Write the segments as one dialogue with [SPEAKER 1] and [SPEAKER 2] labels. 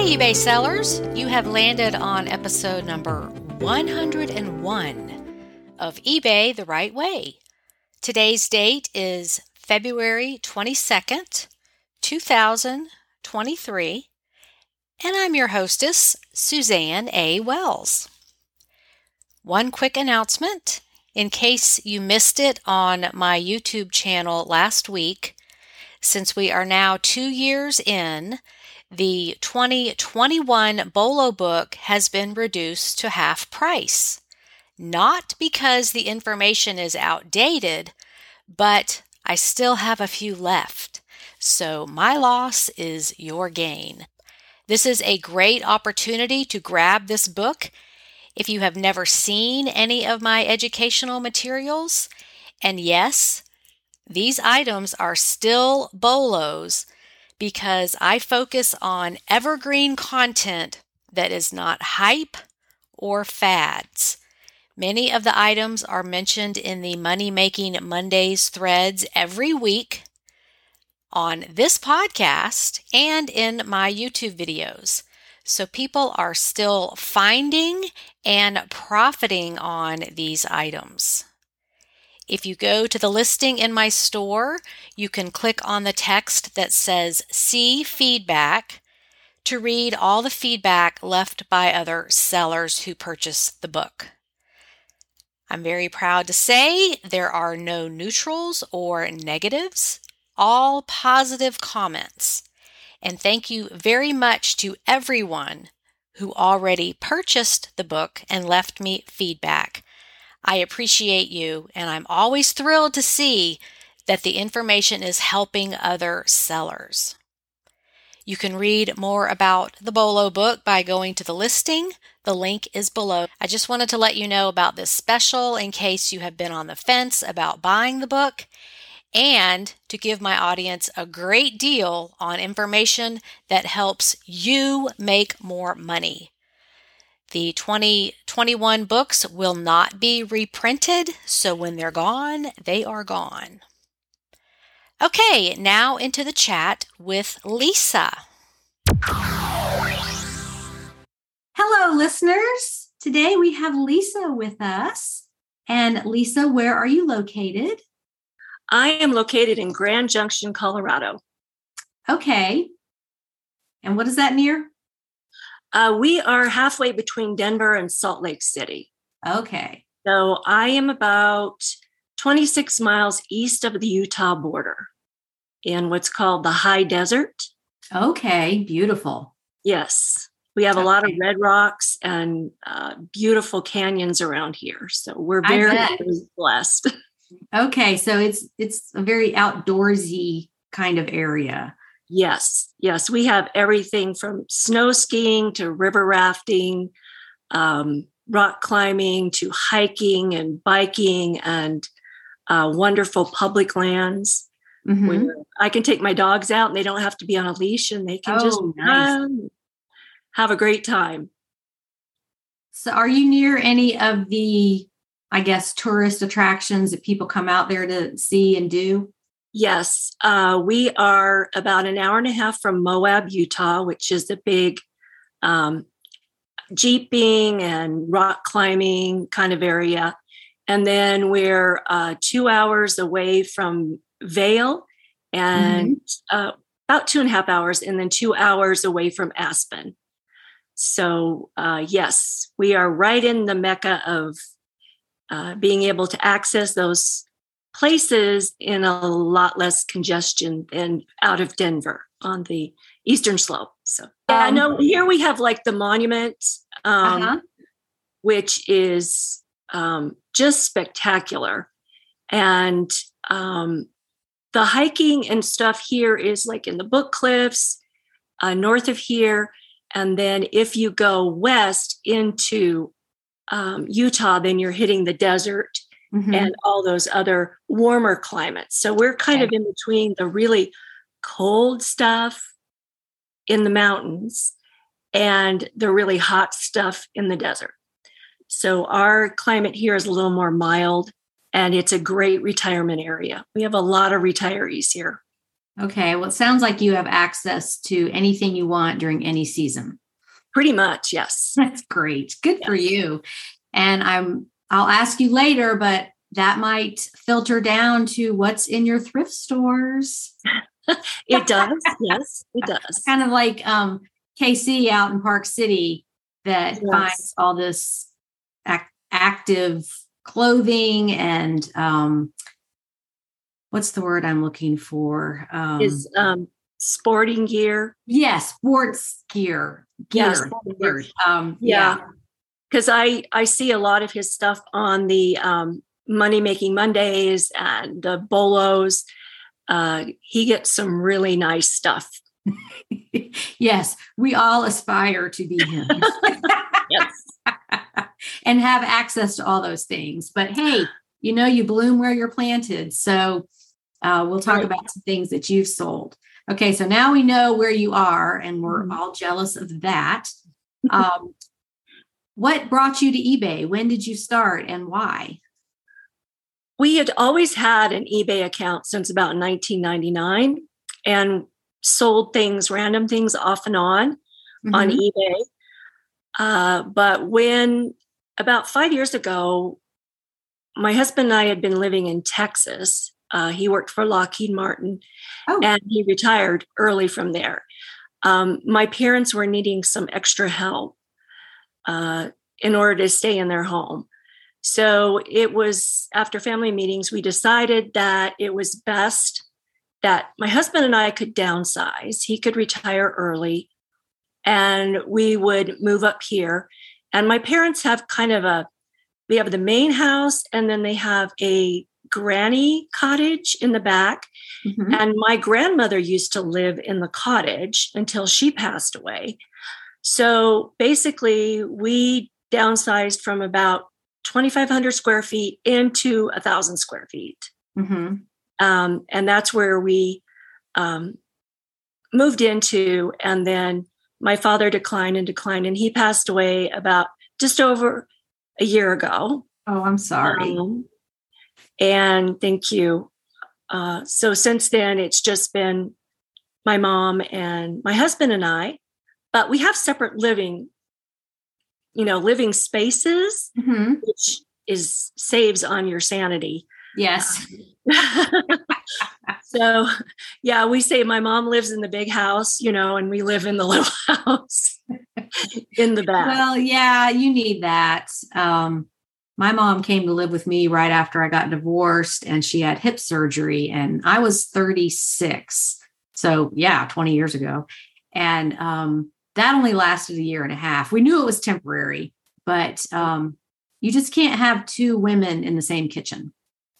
[SPEAKER 1] eBay sellers, you have landed on episode number 101 of eBay the Right Way. Today's date is February 22nd, 2023, and I'm your hostess, Suzanne A. Wells. One quick announcement, in case you missed it on my YouTube channel last week, since we are now 2 years in, the 2021 Bolo book has been reduced to half price. Not because the information is outdated, but I still have a few left. So my loss is your gain. This is a great opportunity to grab this book if you have never seen any of my educational materials. And yes, these items are still Bolos because I focus on evergreen content that is not hype or fads. Many of the items are mentioned in the Money Making Mondays threads every week on this podcast and in my YouTube videos. So people are still finding and profiting on these items. If you go to the listing in my store, you can click on the text that says See Feedback to read all the feedback left by other sellers who purchased the book. I'm very proud to say there are no neutrals or negatives, all positive comments. And thank you very much to everyone who already purchased the book and left me feedback. I appreciate you, and I'm always thrilled to see that the information is helping other sellers. You can read more about the Bolo book by going to the listing. The link is below. I just wanted to let you know about this special in case you have been on the fence about buying the book, and to give my audience a great deal on information that helps you make more money. The 2021 books will not be reprinted, so when they're gone, they are gone. Okay, now into the chat with Lisa.
[SPEAKER 2] Hello, listeners. Today we have Lisa with us. And Lisa, where are you located?
[SPEAKER 3] I am located in Grand Junction, Colorado.
[SPEAKER 2] Okay. And what is that near?
[SPEAKER 3] We are halfway between Denver and Salt Lake City.
[SPEAKER 2] Okay.
[SPEAKER 3] So I am about 26 miles east of the Utah border in what's called the High Desert.
[SPEAKER 2] Okay. Beautiful.
[SPEAKER 3] Yes. We have a lot of red rocks and beautiful canyons around here. So we're very blessed.
[SPEAKER 2] Okay. So it's a very outdoorsy kind of area.
[SPEAKER 3] Yes. We have everything from snow skiing to river rafting, rock climbing to hiking and biking and wonderful public lands where I can take my dogs out and they don't have to be on a leash and they can just have a great time.
[SPEAKER 2] So are you near any of the, I guess, tourist attractions that people come out there to see and do?
[SPEAKER 3] Yes, we are about an hour and a half from Moab, Utah, which is a big jeeping and rock climbing kind of area. And then we're 2 hours away from Vail and about 2.5 hours, and then 2 hours away from Aspen. So yes, we are right in the mecca of being able to access those places in a lot less congestion than out of Denver on the eastern slope. So here we have like the monument, which is just spectacular. And the hiking and stuff here is like in the Book Cliffs, north of here. And then if you go west into Utah, then you're hitting the desert and all those other warmer climates. So we're kind of in between the really cold stuff in the mountains and the really hot stuff in the desert. So our climate here is a little more mild, and it's a great retirement area. We have a lot of retirees here.
[SPEAKER 2] Okay. Well, it sounds like you have access to anything you want during any season.
[SPEAKER 3] Pretty much, yes.
[SPEAKER 2] That's great. Good for you. And I'll ask you later, but that might filter down to what's in your thrift stores.
[SPEAKER 3] It does. Yes, it does.
[SPEAKER 2] Kind of like KC out in Park City that finds all this active clothing and what's the word I'm looking for?
[SPEAKER 3] Is sporting gear.
[SPEAKER 2] Yes, sports gear.
[SPEAKER 3] Yes.
[SPEAKER 2] Yeah.
[SPEAKER 3] Because I see a lot of his stuff on the Money Making Mondays and the Bolos. He gets some really nice stuff.
[SPEAKER 2] Yes, we all aspire to be him.
[SPEAKER 3] Yes.
[SPEAKER 2] And have access to all those things. But hey, you bloom where you're planted. So we'll talk about some things that you've sold. Okay, so now we know where you are, and we're all jealous of that. What brought you to eBay? When did you start and why?
[SPEAKER 3] We had always had an eBay account since about 1999 and sold random things off and on eBay. But when about 5 years ago, my husband and I had been living in Texas. He worked for Lockheed Martin and he retired early from there. My parents were needing some extra help in order to stay in their home. So it was after family meetings, we decided that it was best that my husband and I could downsize. He could retire early and we would move up here. And my parents have they have the main house and then they have a granny cottage in the back. Mm-hmm. And my grandmother used to live in the cottage until she passed away. So basically we downsized from about 2,500 square feet into 1,000 square feet.
[SPEAKER 2] Mm-hmm.
[SPEAKER 3] And that's where we moved into. And then my father declined, and he passed away about just over a year ago.
[SPEAKER 2] Oh, I'm sorry.
[SPEAKER 3] And thank you. So since then, it's just been my mom and my husband and I, but we have separate living spaces, which saves on your sanity.
[SPEAKER 2] Yes.
[SPEAKER 3] So, yeah, we say my mom lives in the big house, and we live in the little house in the back.
[SPEAKER 2] Well, yeah, you need that. My mom came to live with me right after I got divorced, and she had hip surgery, and I was 36. So, 20 years ago. And that only lasted a year and a half. We knew it was temporary, but you just can't have two women in the same kitchen.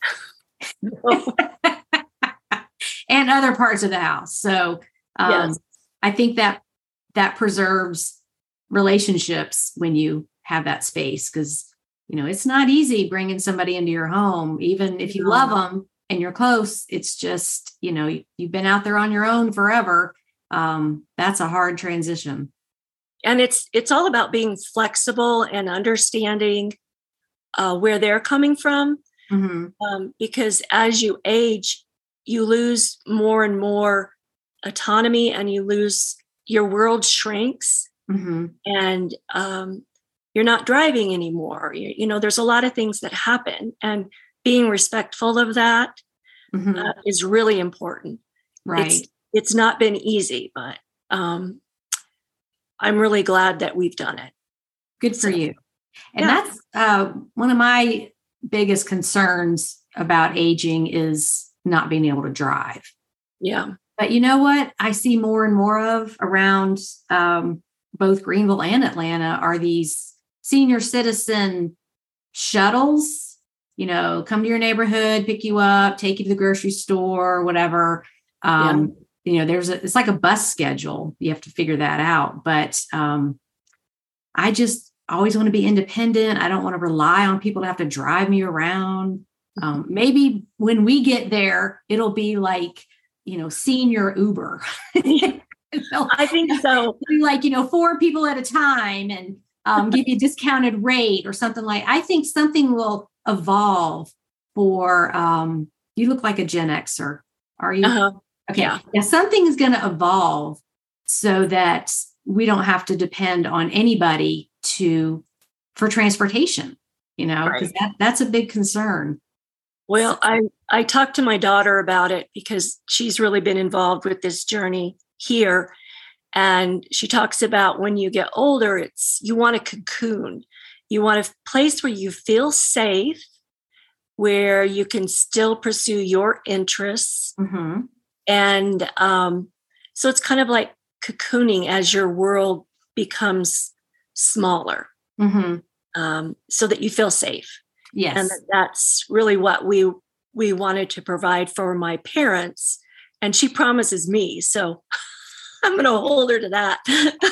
[SPEAKER 2] And other parts of the house. So
[SPEAKER 3] yes.
[SPEAKER 2] I think that preserves relationships when you have that space, because it's not easy bringing somebody into your home, even if you love them and you're close. It's just you've been out there on your own forever. That's a hard transition.
[SPEAKER 3] And it's all about being flexible and understanding where they're coming from. Mm-hmm. Because as you age, you lose more and more autonomy, and your world shrinks, and you're not driving anymore. There's a lot of things that happen, and being respectful of that is really important.
[SPEAKER 2] Right.
[SPEAKER 3] It's not been easy, but I'm really glad that we've done it.
[SPEAKER 2] Good for you. And that's one of my biggest concerns about aging is not being able to drive.
[SPEAKER 3] Yeah.
[SPEAKER 2] But you know what I see more and more of around both Greenville and Atlanta are these senior citizen shuttles, come to your neighborhood, pick you up, take you to the grocery store, whatever. It's like a bus schedule. You have to figure that out. But I just always want to be independent. I don't want to rely on people to have to drive me around. Maybe when we get there, it'll be like, senior Uber.
[SPEAKER 3] I think so.
[SPEAKER 2] Like, 4 people at a time and give you a discounted rate or something I think something will evolve for, you look like a Gen Xer. Are you?
[SPEAKER 3] Uh-huh.
[SPEAKER 2] Okay. Yeah. Something is going to evolve so that we don't have to depend on anybody for transportation, because that's a big concern.
[SPEAKER 3] Well, I talked to my daughter about it because she's really been involved with this journey here. And she talks about when you get older, you want a cocoon. You want a place where you feel safe, where you can still pursue your interests.
[SPEAKER 2] Mm-hmm.
[SPEAKER 3] And so it's kind of like cocooning as your world becomes smaller, so that you feel safe.
[SPEAKER 2] Yes.
[SPEAKER 3] And that's really what we wanted to provide for my parents. And she promises me. So I'm going to hold her to that.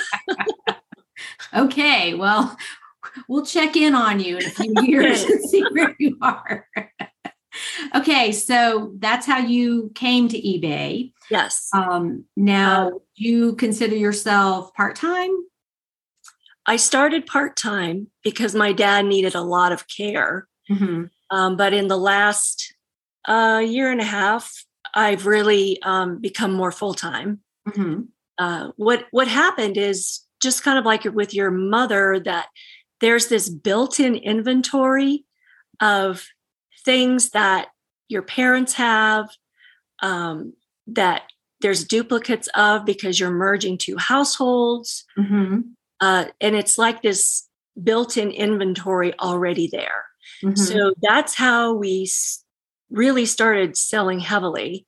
[SPEAKER 2] Okay. Well, we'll check in on you in a few years and see where you are. Okay. So that's how you came to eBay.
[SPEAKER 3] Yes.
[SPEAKER 2] Now, do you consider yourself part-time?
[SPEAKER 3] I started part-time because my dad needed a lot of care.
[SPEAKER 2] Mm-hmm.
[SPEAKER 3] But in the last year and a half, I've really become more full-time.
[SPEAKER 2] Mm-hmm.
[SPEAKER 3] What happened is just kind of like with your mother, that there's this built-in inventory of things that your parents have, that there's duplicates of because you're merging two households.
[SPEAKER 2] Mm-hmm.
[SPEAKER 3] And it's like this built-in inventory already there.
[SPEAKER 2] Mm-hmm.
[SPEAKER 3] So that's how we really started selling heavily,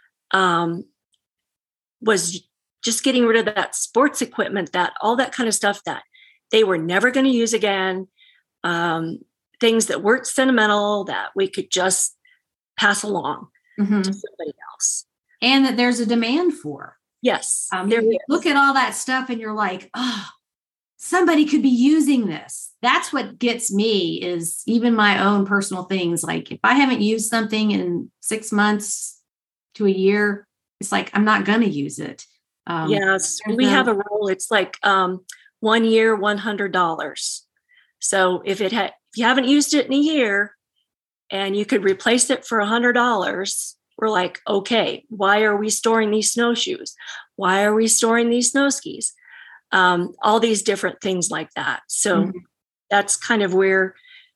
[SPEAKER 3] was just getting rid of that sports equipment, that all that kind of stuff that they were never going to use again. Things that weren't sentimental that we could just pass along to somebody else.
[SPEAKER 2] And that there's a demand for.
[SPEAKER 3] Yes.
[SPEAKER 2] You look at all that stuff and you're like, oh, somebody could be using this. That's what gets me, is even my own personal things. Like if I haven't used something in 6 months to a year, it's like, I'm not going to use it.
[SPEAKER 3] Yes. We have a rule. It's like 1 year, $100. So if you haven't used it in a year and you could replace it for $100, we're like, okay, why are we storing these snowshoes? Why are we storing these snow skis? All these different things like that. So that's kind of where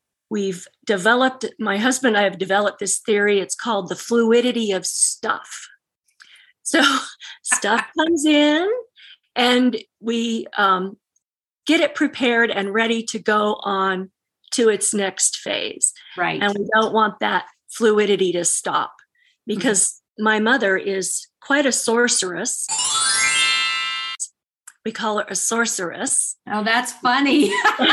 [SPEAKER 3] my husband and I have developed this theory. It's called the fluidity of stuff. So stuff comes in and we get it prepared and ready to go on to its next phase.
[SPEAKER 2] Right.
[SPEAKER 3] And we don't want that fluidity to stop, because my mother is quite a sorceress. We call her a sorceress.
[SPEAKER 2] Oh, that's funny.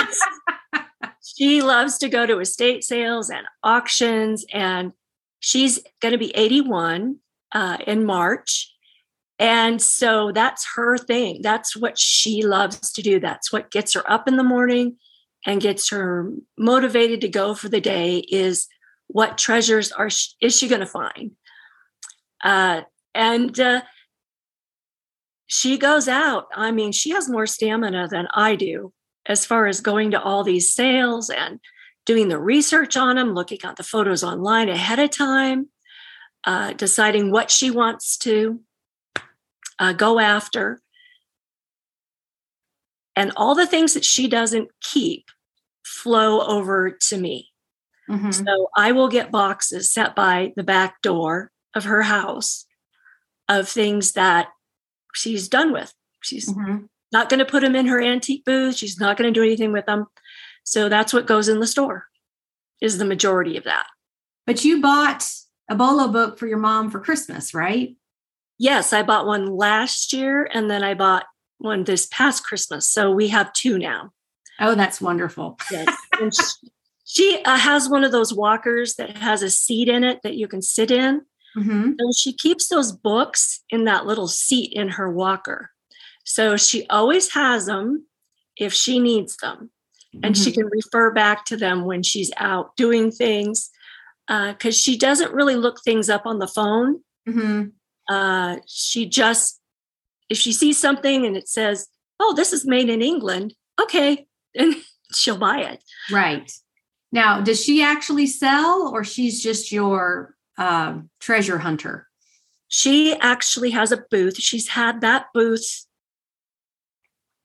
[SPEAKER 3] She loves to go to estate sales and auctions, and she's going to be 81 in March. And so that's her thing. That's what she loves to do. That's what gets her up in the morning and gets her motivated to go for the day, is what treasures is she going to find? And she goes out. I mean, she has more stamina than I do as far as going to all these sales and doing the research on them, looking at the photos online ahead of time, deciding what she wants to go after. And all the things that she doesn't keep flow over to me. Mm-hmm. So I will get boxes set by the back door of her house of things that she's done with. She's not going to put them in her antique booth. She's not going to do anything with them. So that's what goes in the store, is the majority of that.
[SPEAKER 2] But you bought a Bolo book for your mom for Christmas, right?
[SPEAKER 3] Yes, I bought one last year, and then I bought one this past Christmas. So we have two now.
[SPEAKER 2] Oh, that's wonderful.
[SPEAKER 3] Yes. And she has one of those walkers that has a seat in it that you can sit in. Mm-hmm. And she keeps those books in that little seat in her walker. So she always has them if she needs them. And she can refer back to them when she's out doing things, because she doesn't really look things up on the phone. She just, if she sees something and it says, oh, this is made in England, okay, and she'll buy it.
[SPEAKER 2] Right. Now, does she actually sell, or she's just your treasure hunter?
[SPEAKER 3] She actually has a booth. She's had that booth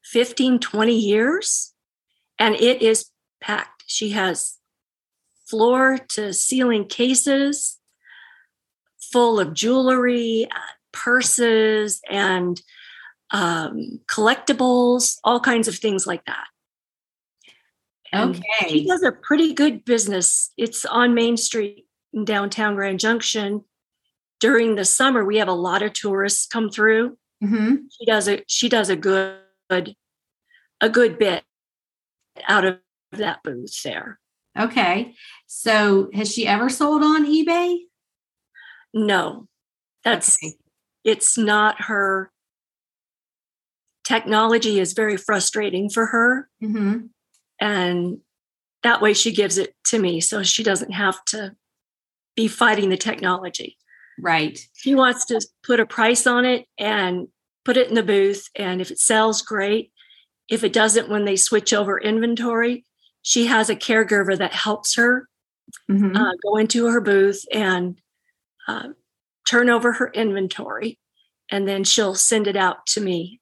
[SPEAKER 3] 15, 20 years, and it is packed. She has floor to ceiling cases full of jewelry, purses, and collectibles, all kinds of things like that. And
[SPEAKER 2] Okay.
[SPEAKER 3] she does a pretty good business. It's on Main Street in downtown Grand Junction. During the summer, we have a lot of tourists come through.
[SPEAKER 2] Mm-hmm.
[SPEAKER 3] She does a good bit out of that booth there.
[SPEAKER 2] Okay. So has she ever sold on eBay?
[SPEAKER 3] No, it's not her. Technology is very frustrating for her.
[SPEAKER 2] Mm-hmm.
[SPEAKER 3] And that way she gives it to me so she doesn't have to be fighting the technology.
[SPEAKER 2] Right.
[SPEAKER 3] She wants to put a price on it and put it in the booth. And if it sells, great. If it doesn't, when they switch over inventory, she has a caregiver that helps her go into her booth and turn over her inventory. And then she'll send it out to me.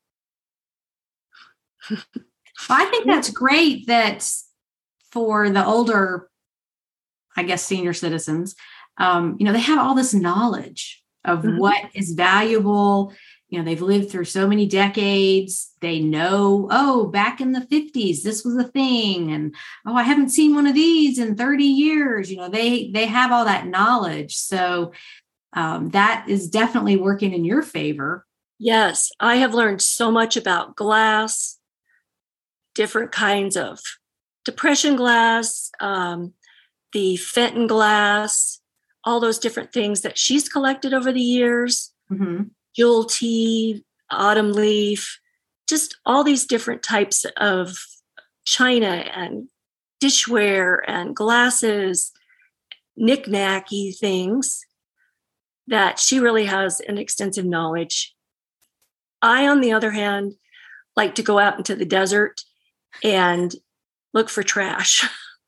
[SPEAKER 2] Well, I think that's great that for the older, I guess, senior citizens, they have all this knowledge of what is valuable. They've lived through so many decades. They know, back in the 50s, this was a thing. And, I haven't seen one of these in 30 years. They have all that knowledge. So that is definitely working in your favor.
[SPEAKER 3] Yes, I have learned so much about glass, different kinds of depression glass, the Fenton glass, all those different things that she's collected over the years, Jewel tea, autumn leaf, just all these different types of china and dishware and glasses, knick-knacky things that she really has an extensive knowledge. I, on the other hand, like to go out into the desert and look for trash.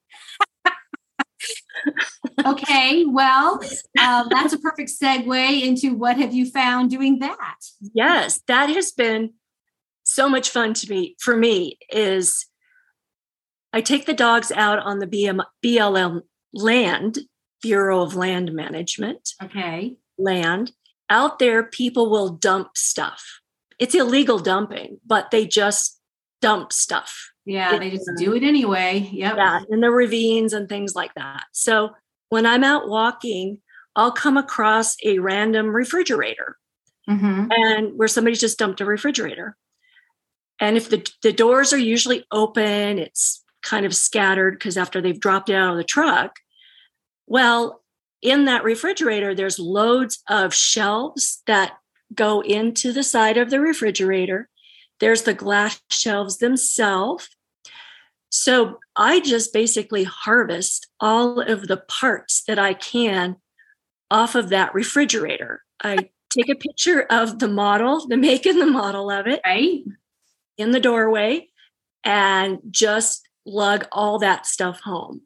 [SPEAKER 2] Okay, well, that's a perfect segue into what have you found doing that?
[SPEAKER 3] Yes, that has been so much fun for me is I take the dogs out on the BLM land, Bureau of Land Management.
[SPEAKER 2] Okay.
[SPEAKER 3] Land. Out there, people will dump stuff. It's illegal dumping, but they just dump stuff.
[SPEAKER 2] Yeah, they just do it anyway. Yep.
[SPEAKER 3] Yeah, in the ravines and things like that. So when I'm out walking, I'll come across a random refrigerator and where somebody's just dumped a refrigerator. And if the doors are usually open, it's kind of scattered because after they've dropped it out of the truck. Well, in that refrigerator, there's loads of shelves that go into the side of the refrigerator. There's the glass shelves themselves. So I just basically harvest all of the parts that I can off of that refrigerator. I take a picture of the model, the make and the model of it,
[SPEAKER 2] right,
[SPEAKER 3] in the doorway, and just lug all that stuff home.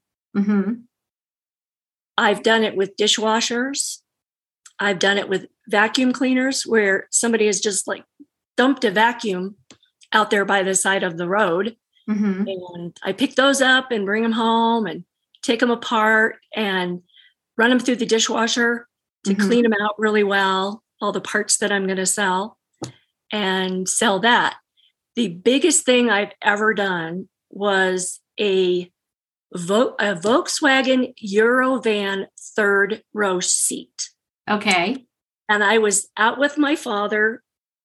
[SPEAKER 3] I've done it with dishwashers. I've done it with vacuum cleaners where somebody has just like dumped a vacuum out there by the side of the road. And I pick those up and bring them home and take them apart and run them through the dishwasher to clean them out really well, all the parts that I'm going to sell, and sell that. The biggest thing I've ever done was a Volkswagen Eurovan third row seat.
[SPEAKER 2] Okay.
[SPEAKER 3] And I was out with my father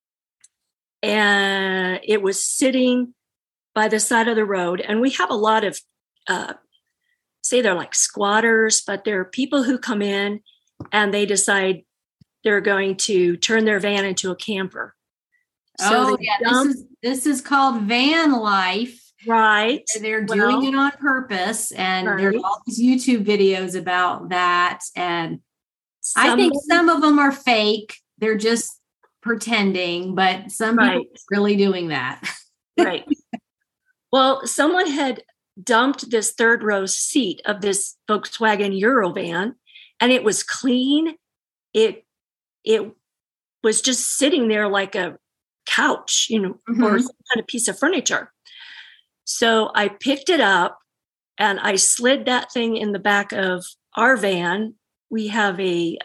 [SPEAKER 3] and it was sitting by the side of the road. And we have a lot of, say they're like squatters, but they're people who come in and they decide they're going to turn their van into a camper.
[SPEAKER 2] So this is called van life.
[SPEAKER 3] Right.
[SPEAKER 2] They're doing it on purpose. And there's all these YouTube videos about that. And I think some of them are fake. They're just pretending, but some people are really doing that.
[SPEAKER 3] Right. Well, someone had dumped this third row seat of this Volkswagen Eurovan, and it was clean. It was just sitting there like a couch, or some kind of piece of furniture. So I picked it up and I slid that thing in the back of our van. We have a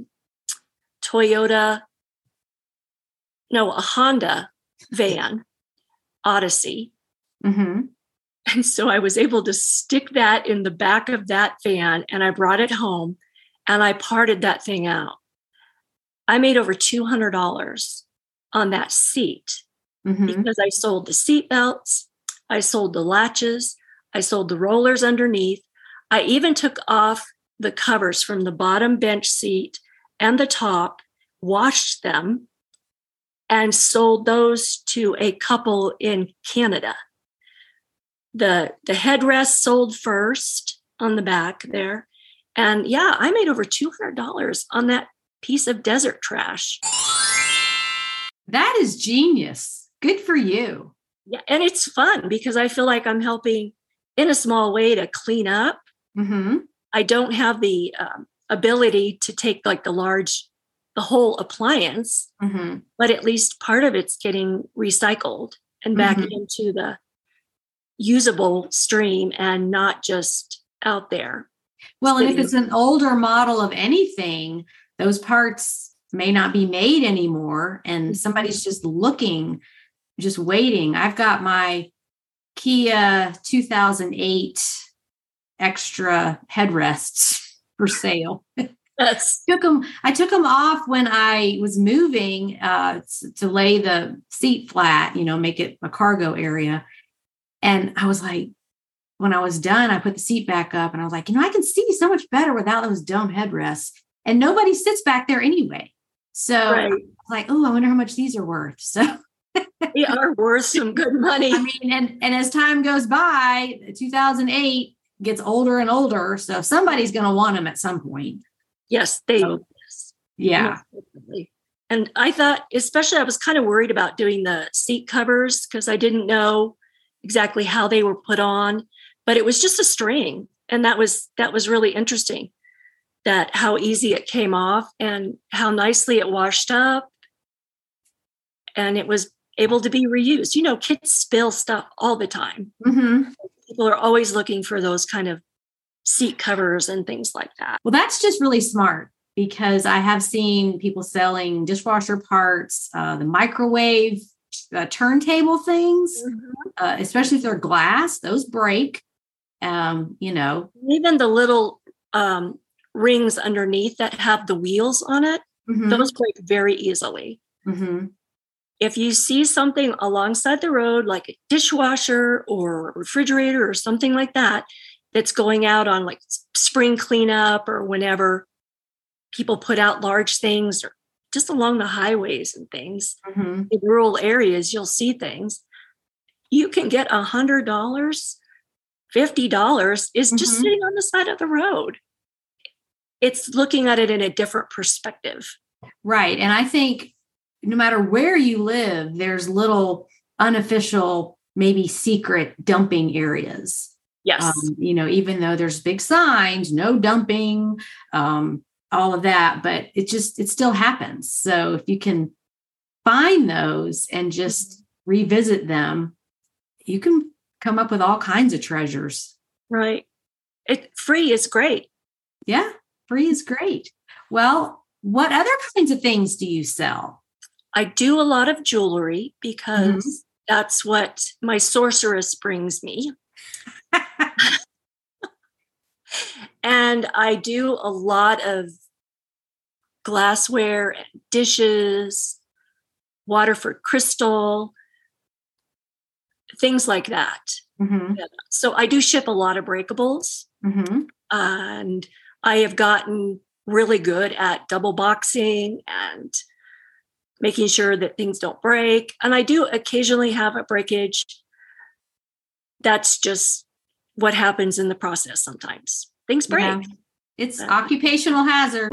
[SPEAKER 3] Honda van, Odyssey.
[SPEAKER 2] Mm-hmm.
[SPEAKER 3] And so I was able to stick that in the back of that van, and I brought it home and I parted that thing out. I made over $200 on that seat because I sold the seat belts, I sold the latches, I sold the rollers underneath. I even took off the covers from the bottom bench seat and the top, washed them, and sold those to a couple in Canada. The headrest sold first on the back there. And yeah, I made over $200 on that piece of desert trash.
[SPEAKER 2] That is genius. Good for you.
[SPEAKER 3] Yeah, and it's fun because I feel like I'm helping in a small way to clean up.
[SPEAKER 2] Mm-hmm.
[SPEAKER 3] I don't have the ability to take like the whole appliance, but at least part of it's getting recycled and back into the usable stream and not just out there.
[SPEAKER 2] Well, and if it's an older model of anything, those parts may not be made anymore, and somebody's just waiting. I've got my Kia 2008 extra headrests for sale.
[SPEAKER 3] Yes.
[SPEAKER 2] I took them off when I was moving to lay the seat flat, make it a cargo area. And I was like, when I was done, I put the seat back up and I was like, I can see so much better without those dumb headrests. And nobody sits back there anyway. So I was like, oh, I wonder how much these are worth. So
[SPEAKER 3] they are worth some good money.
[SPEAKER 2] I mean, and as time goes by, 2008 gets older and older. So somebody's going to want them at some point.
[SPEAKER 3] Yes, they.
[SPEAKER 2] So, yeah.
[SPEAKER 3] And I thought, especially, I was kind of worried about doing the seat covers because I didn't know exactly how they were put on, but it was just a string. And that was really interesting, that how easy it came off and how nicely it washed up. And it was able to be reused. Kids spill stuff all the time.
[SPEAKER 2] Mm-hmm.
[SPEAKER 3] People are always looking for those kind of seat covers and things like that.
[SPEAKER 2] Well, that's just really smart because I have seen people selling dishwasher parts, the microwave turntable things, especially if they're glass, those break. Even
[SPEAKER 3] the little rings underneath that have the wheels on it, those break very easily.
[SPEAKER 2] Mm-hmm.
[SPEAKER 3] If you see something alongside the road, like a dishwasher or a refrigerator or something like that, that's going out on like spring cleanup or whenever people put out large things or just along the highways and things, in rural areas, you'll see things. You can get $100, $50 is just sitting on the side of the road. It's looking at it in a different perspective.
[SPEAKER 2] Right. And I think no matter where you live, there's little unofficial, maybe secret dumping areas.
[SPEAKER 3] Yes.
[SPEAKER 2] Even though there's big signs, no dumping, all of that, but it still happens. So if you can find those and just revisit them, you can come up with all kinds of treasures.
[SPEAKER 3] Right. Free is great.
[SPEAKER 2] Yeah. Free is great. Well, what other kinds of things do you sell?
[SPEAKER 3] I do a lot of jewelry because that's what my sorceress brings me. And I do a lot of glassware, dishes, Waterford crystal, things like that. So I do ship a lot of breakables. And I have gotten really good at double boxing and making sure that things don't break. And I do occasionally have a breakage. That's just what happens in the process sometimes. Things break. Yeah.
[SPEAKER 2] It's occupational hazard.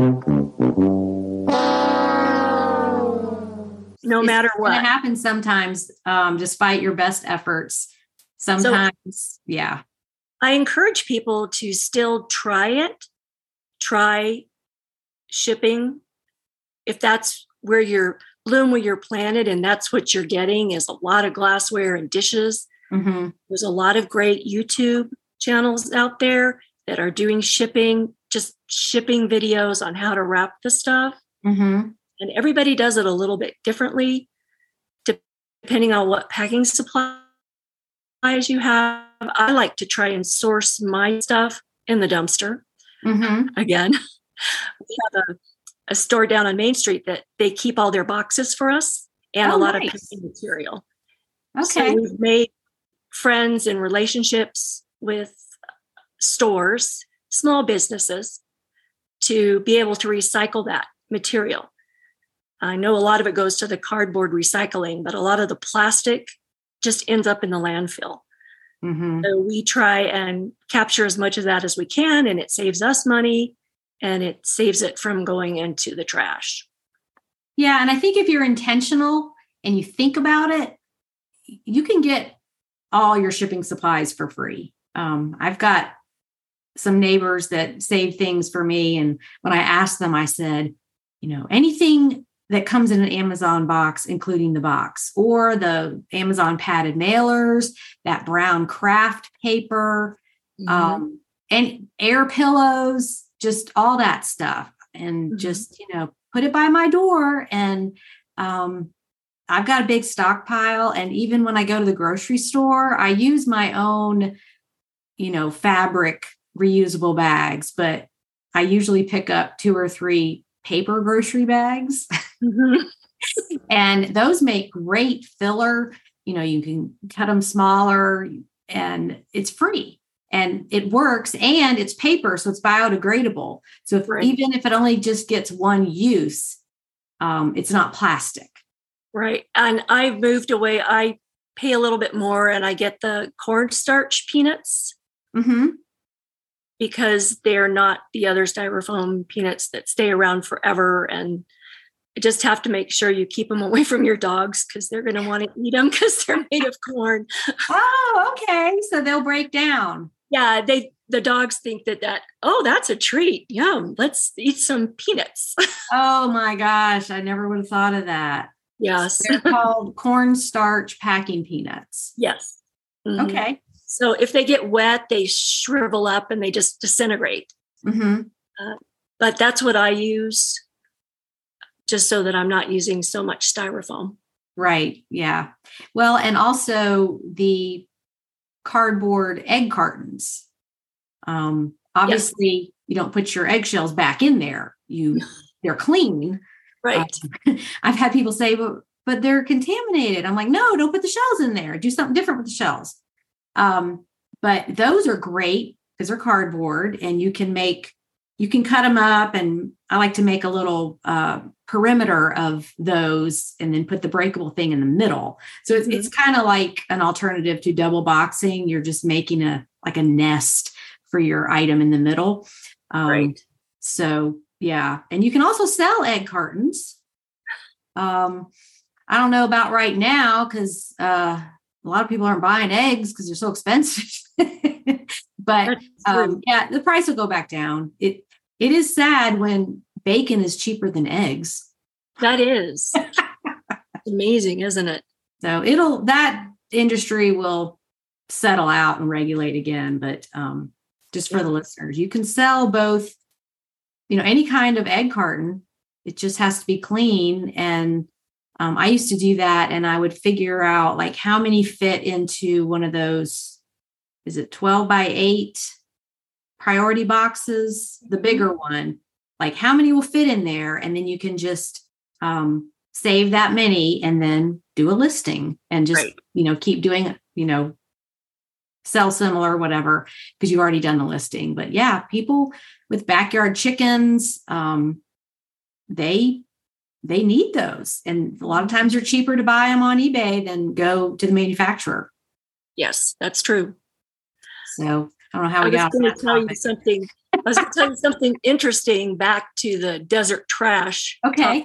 [SPEAKER 3] No matter what.
[SPEAKER 2] It happens sometimes, despite your best efforts. Sometimes, yeah.
[SPEAKER 3] I encourage people to still try shipping. If that's where your bloom where you're planted, and that's what you're getting is a lot of glassware and dishes.
[SPEAKER 2] Mm-hmm.
[SPEAKER 3] There's a lot of great YouTube channels out there that are doing shipping, just shipping videos on how to wrap the stuff.
[SPEAKER 2] Mm-hmm.
[SPEAKER 3] And everybody does it a little bit differently, depending on what packing supplies you have. I like to try and source my stuff in the dumpster.
[SPEAKER 2] Mm-hmm.
[SPEAKER 3] Again, we have a store down on Main Street that they keep all their boxes for us and a lot of packing material.
[SPEAKER 2] Okay.
[SPEAKER 3] So we've made friends and relationships with stores, small businesses, to be able to recycle that material. I know a lot of it goes to the cardboard recycling, but a lot of the plastic just ends up in the landfill.
[SPEAKER 2] Mm-hmm.
[SPEAKER 3] So we try and capture as much of that as we can, and it saves us money and it saves it from going into the trash.
[SPEAKER 2] Yeah. And I think if you're intentional and you think about it, you can get all your shipping supplies for free. I've got some neighbors that save things for me. And when I asked them, I said, anything that comes in an Amazon box, including the box, or the Amazon padded mailers, that brown craft paper, and air pillows, just all that stuff. And just, put it by my door. And I've got a big stockpile. And even when I go to the grocery store, I use my own, fabric reusable bags, but I usually pick up 2 or 3 paper grocery bags. And those make great filler. You can cut them smaller and it's free and it works and it's paper. So it's biodegradable. So even if it only just gets one use, it's not plastic.
[SPEAKER 3] Right. And I've moved away. I pay a little bit more and I get the cornstarch peanuts.
[SPEAKER 2] Mm-hmm.
[SPEAKER 3] Because they're not the other styrofoam peanuts that stay around forever. And you just have to make sure you keep them away from your dogs because they're going to want to eat them because they're made of corn.
[SPEAKER 2] Oh, okay. So they'll break down.
[SPEAKER 3] Yeah, the dogs think that's a treat. Yum, let's eat some peanuts.
[SPEAKER 2] Oh my gosh, I never would have thought of that.
[SPEAKER 3] Yes.
[SPEAKER 2] They're called cornstarch packing peanuts.
[SPEAKER 3] Yes. Mm-hmm.
[SPEAKER 2] Okay.
[SPEAKER 3] So if they get wet, they shrivel up and they just disintegrate.
[SPEAKER 2] Mm-hmm.
[SPEAKER 3] But that's what I use just so that I'm not using so much styrofoam.
[SPEAKER 2] Right. Yeah. Well, and also the cardboard egg cartons. Obviously, you don't put your eggshells back in there. They're clean.
[SPEAKER 3] Right.
[SPEAKER 2] I've had people say, but they're contaminated. I'm like, no, don't put the shells in there. Do something different with the shells. But those are great because they're cardboard and you can cut them up, and I like to make a little perimeter of those and then put the breakable thing in the middle. So it's kind of like an alternative to double boxing. You're just making a nest for your item in the middle.
[SPEAKER 3] Right.
[SPEAKER 2] So yeah. And you can also sell egg cartons. I don't know about right now because a lot of people aren't buying eggs because they're so expensive. But the price will go back down. It is sad when bacon is cheaper than eggs.
[SPEAKER 3] That is amazing, isn't it?
[SPEAKER 2] So that industry will settle out and regulate again. But just for the listeners, you can sell both, any kind of egg carton. It just has to be clean. And I used to do that, and I would figure out like how many fit into one of those. Is it 12 by 8 priority boxes? The bigger one, like how many will fit in there? And then you can just save that many and then do a listing and just, keep doing, sell similar, whatever, because you've already done the listing. But yeah, people with backyard chickens, they need those. And a lot of times they're cheaper to buy them on eBay than go to the manufacturer.
[SPEAKER 3] Yes, that's true.
[SPEAKER 2] So I don't know how we got on that topic.
[SPEAKER 3] I was going to tell you something interesting back to the desert trash.
[SPEAKER 2] Okay.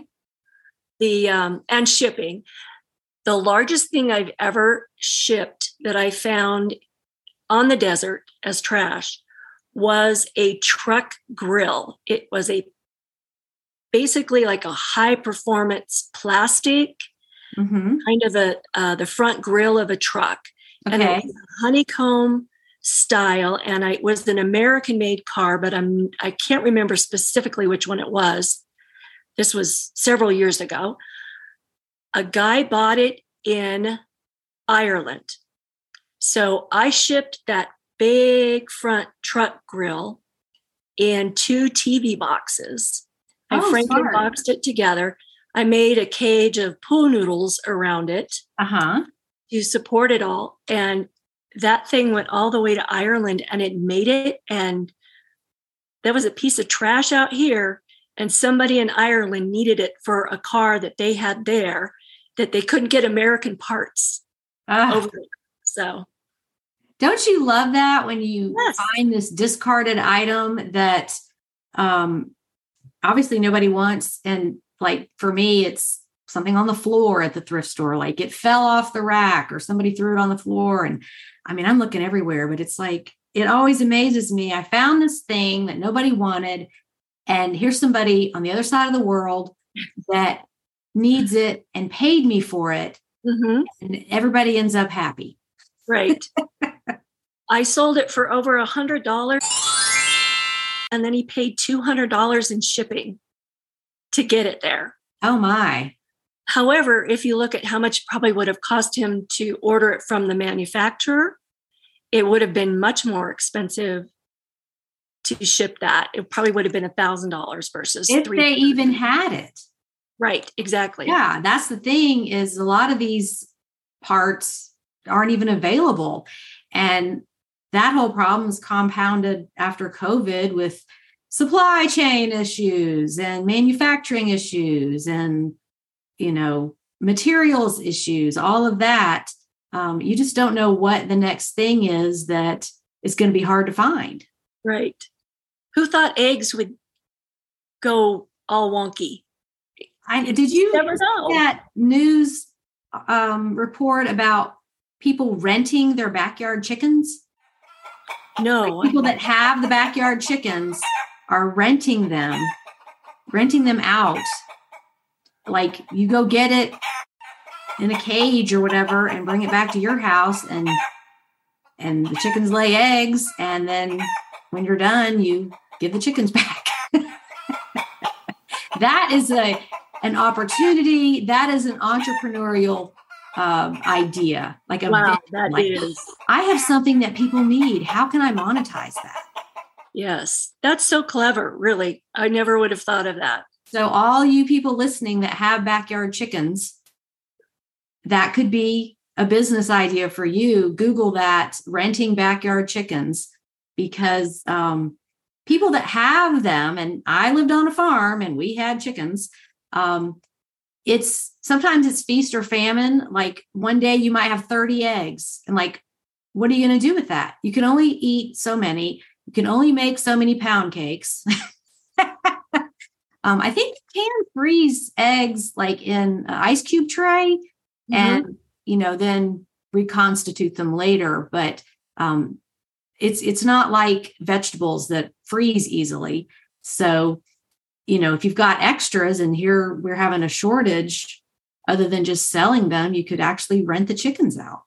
[SPEAKER 3] And shipping. The largest thing I've ever shipped that I found on the desert as trash was a truck grill. It was a basically like a high performance plastic, kind of the front grille of a truck.
[SPEAKER 2] Okay.
[SPEAKER 3] And it was honeycomb style. And it was an American made car, but I can't remember specifically which one it was. This was several years ago. A guy bought it in Ireland. So I shipped that big front truck grill in 2 TV boxes. I Frankenboxed it together. I made a cage of pool noodles around it to support it all. And that thing went all the way to Ireland and it made it. And that was a piece of trash out here. And somebody in Ireland needed it for a car that they had there that they couldn't get American parts over there. So
[SPEAKER 2] don't you love that when you find this discarded item that obviously nobody wants? And like for me, it's something on the floor at the thrift store, like it fell off the rack or somebody threw it on the floor. And I mean, I'm looking everywhere, but it's like, it always amazes me. I found this thing that nobody wanted. And here's somebody on the other side of the world that needs it and paid me for it. And everybody ends up happy.
[SPEAKER 3] Right. I sold it for over $100. And then he paid $200 in shipping to get it there.
[SPEAKER 2] Oh my.
[SPEAKER 3] However, if you look at how much it probably would have cost him to order it from the manufacturer, it would have been much more expensive to ship that. It probably would have been $1,000 versus
[SPEAKER 2] if they even had it.
[SPEAKER 3] Right, exactly.
[SPEAKER 2] Yeah, that's the thing is a lot of these parts aren't even available. And that whole problem is compounded after COVID with supply chain issues and manufacturing issues and, you know, materials issues, all of that. You just don't know what the next thing is that is going to be hard to find.
[SPEAKER 3] Right. Who thought eggs would go all wonky?
[SPEAKER 2] Did you
[SPEAKER 3] never know
[SPEAKER 2] that news report about people renting their backyard chickens?
[SPEAKER 3] No.
[SPEAKER 2] Like people that have the backyard chickens are renting them out. Like you go get it in a cage or whatever and bring it back to your house and the chickens lay eggs. And then when you're done, you give the chickens back. That is an opportunity. That is an entrepreneurial idea. Like
[SPEAKER 3] wow, that
[SPEAKER 2] like,
[SPEAKER 3] is.
[SPEAKER 2] I have something that people need. How can I monetize that?
[SPEAKER 3] Yes, that's so clever. Really, I never would have thought of that.
[SPEAKER 2] So all you people listening that have backyard chickens, that could be a business idea for you. Google that, renting backyard chickens, because people that have them, and I lived on a farm and we had chickens. Sometimes it's feast or famine. Like one day you might have 30 eggs and like, what are you going to do with that? You can only eat so many. You can only make so many pound cakes. I think you can freeze eggs like in an ice cube tray and, you know, then reconstitute them later. But it's not like vegetables that freeze easily. So, you know, if you've got extras and here we're having a shortage, other than just selling them, you could actually rent the chickens out.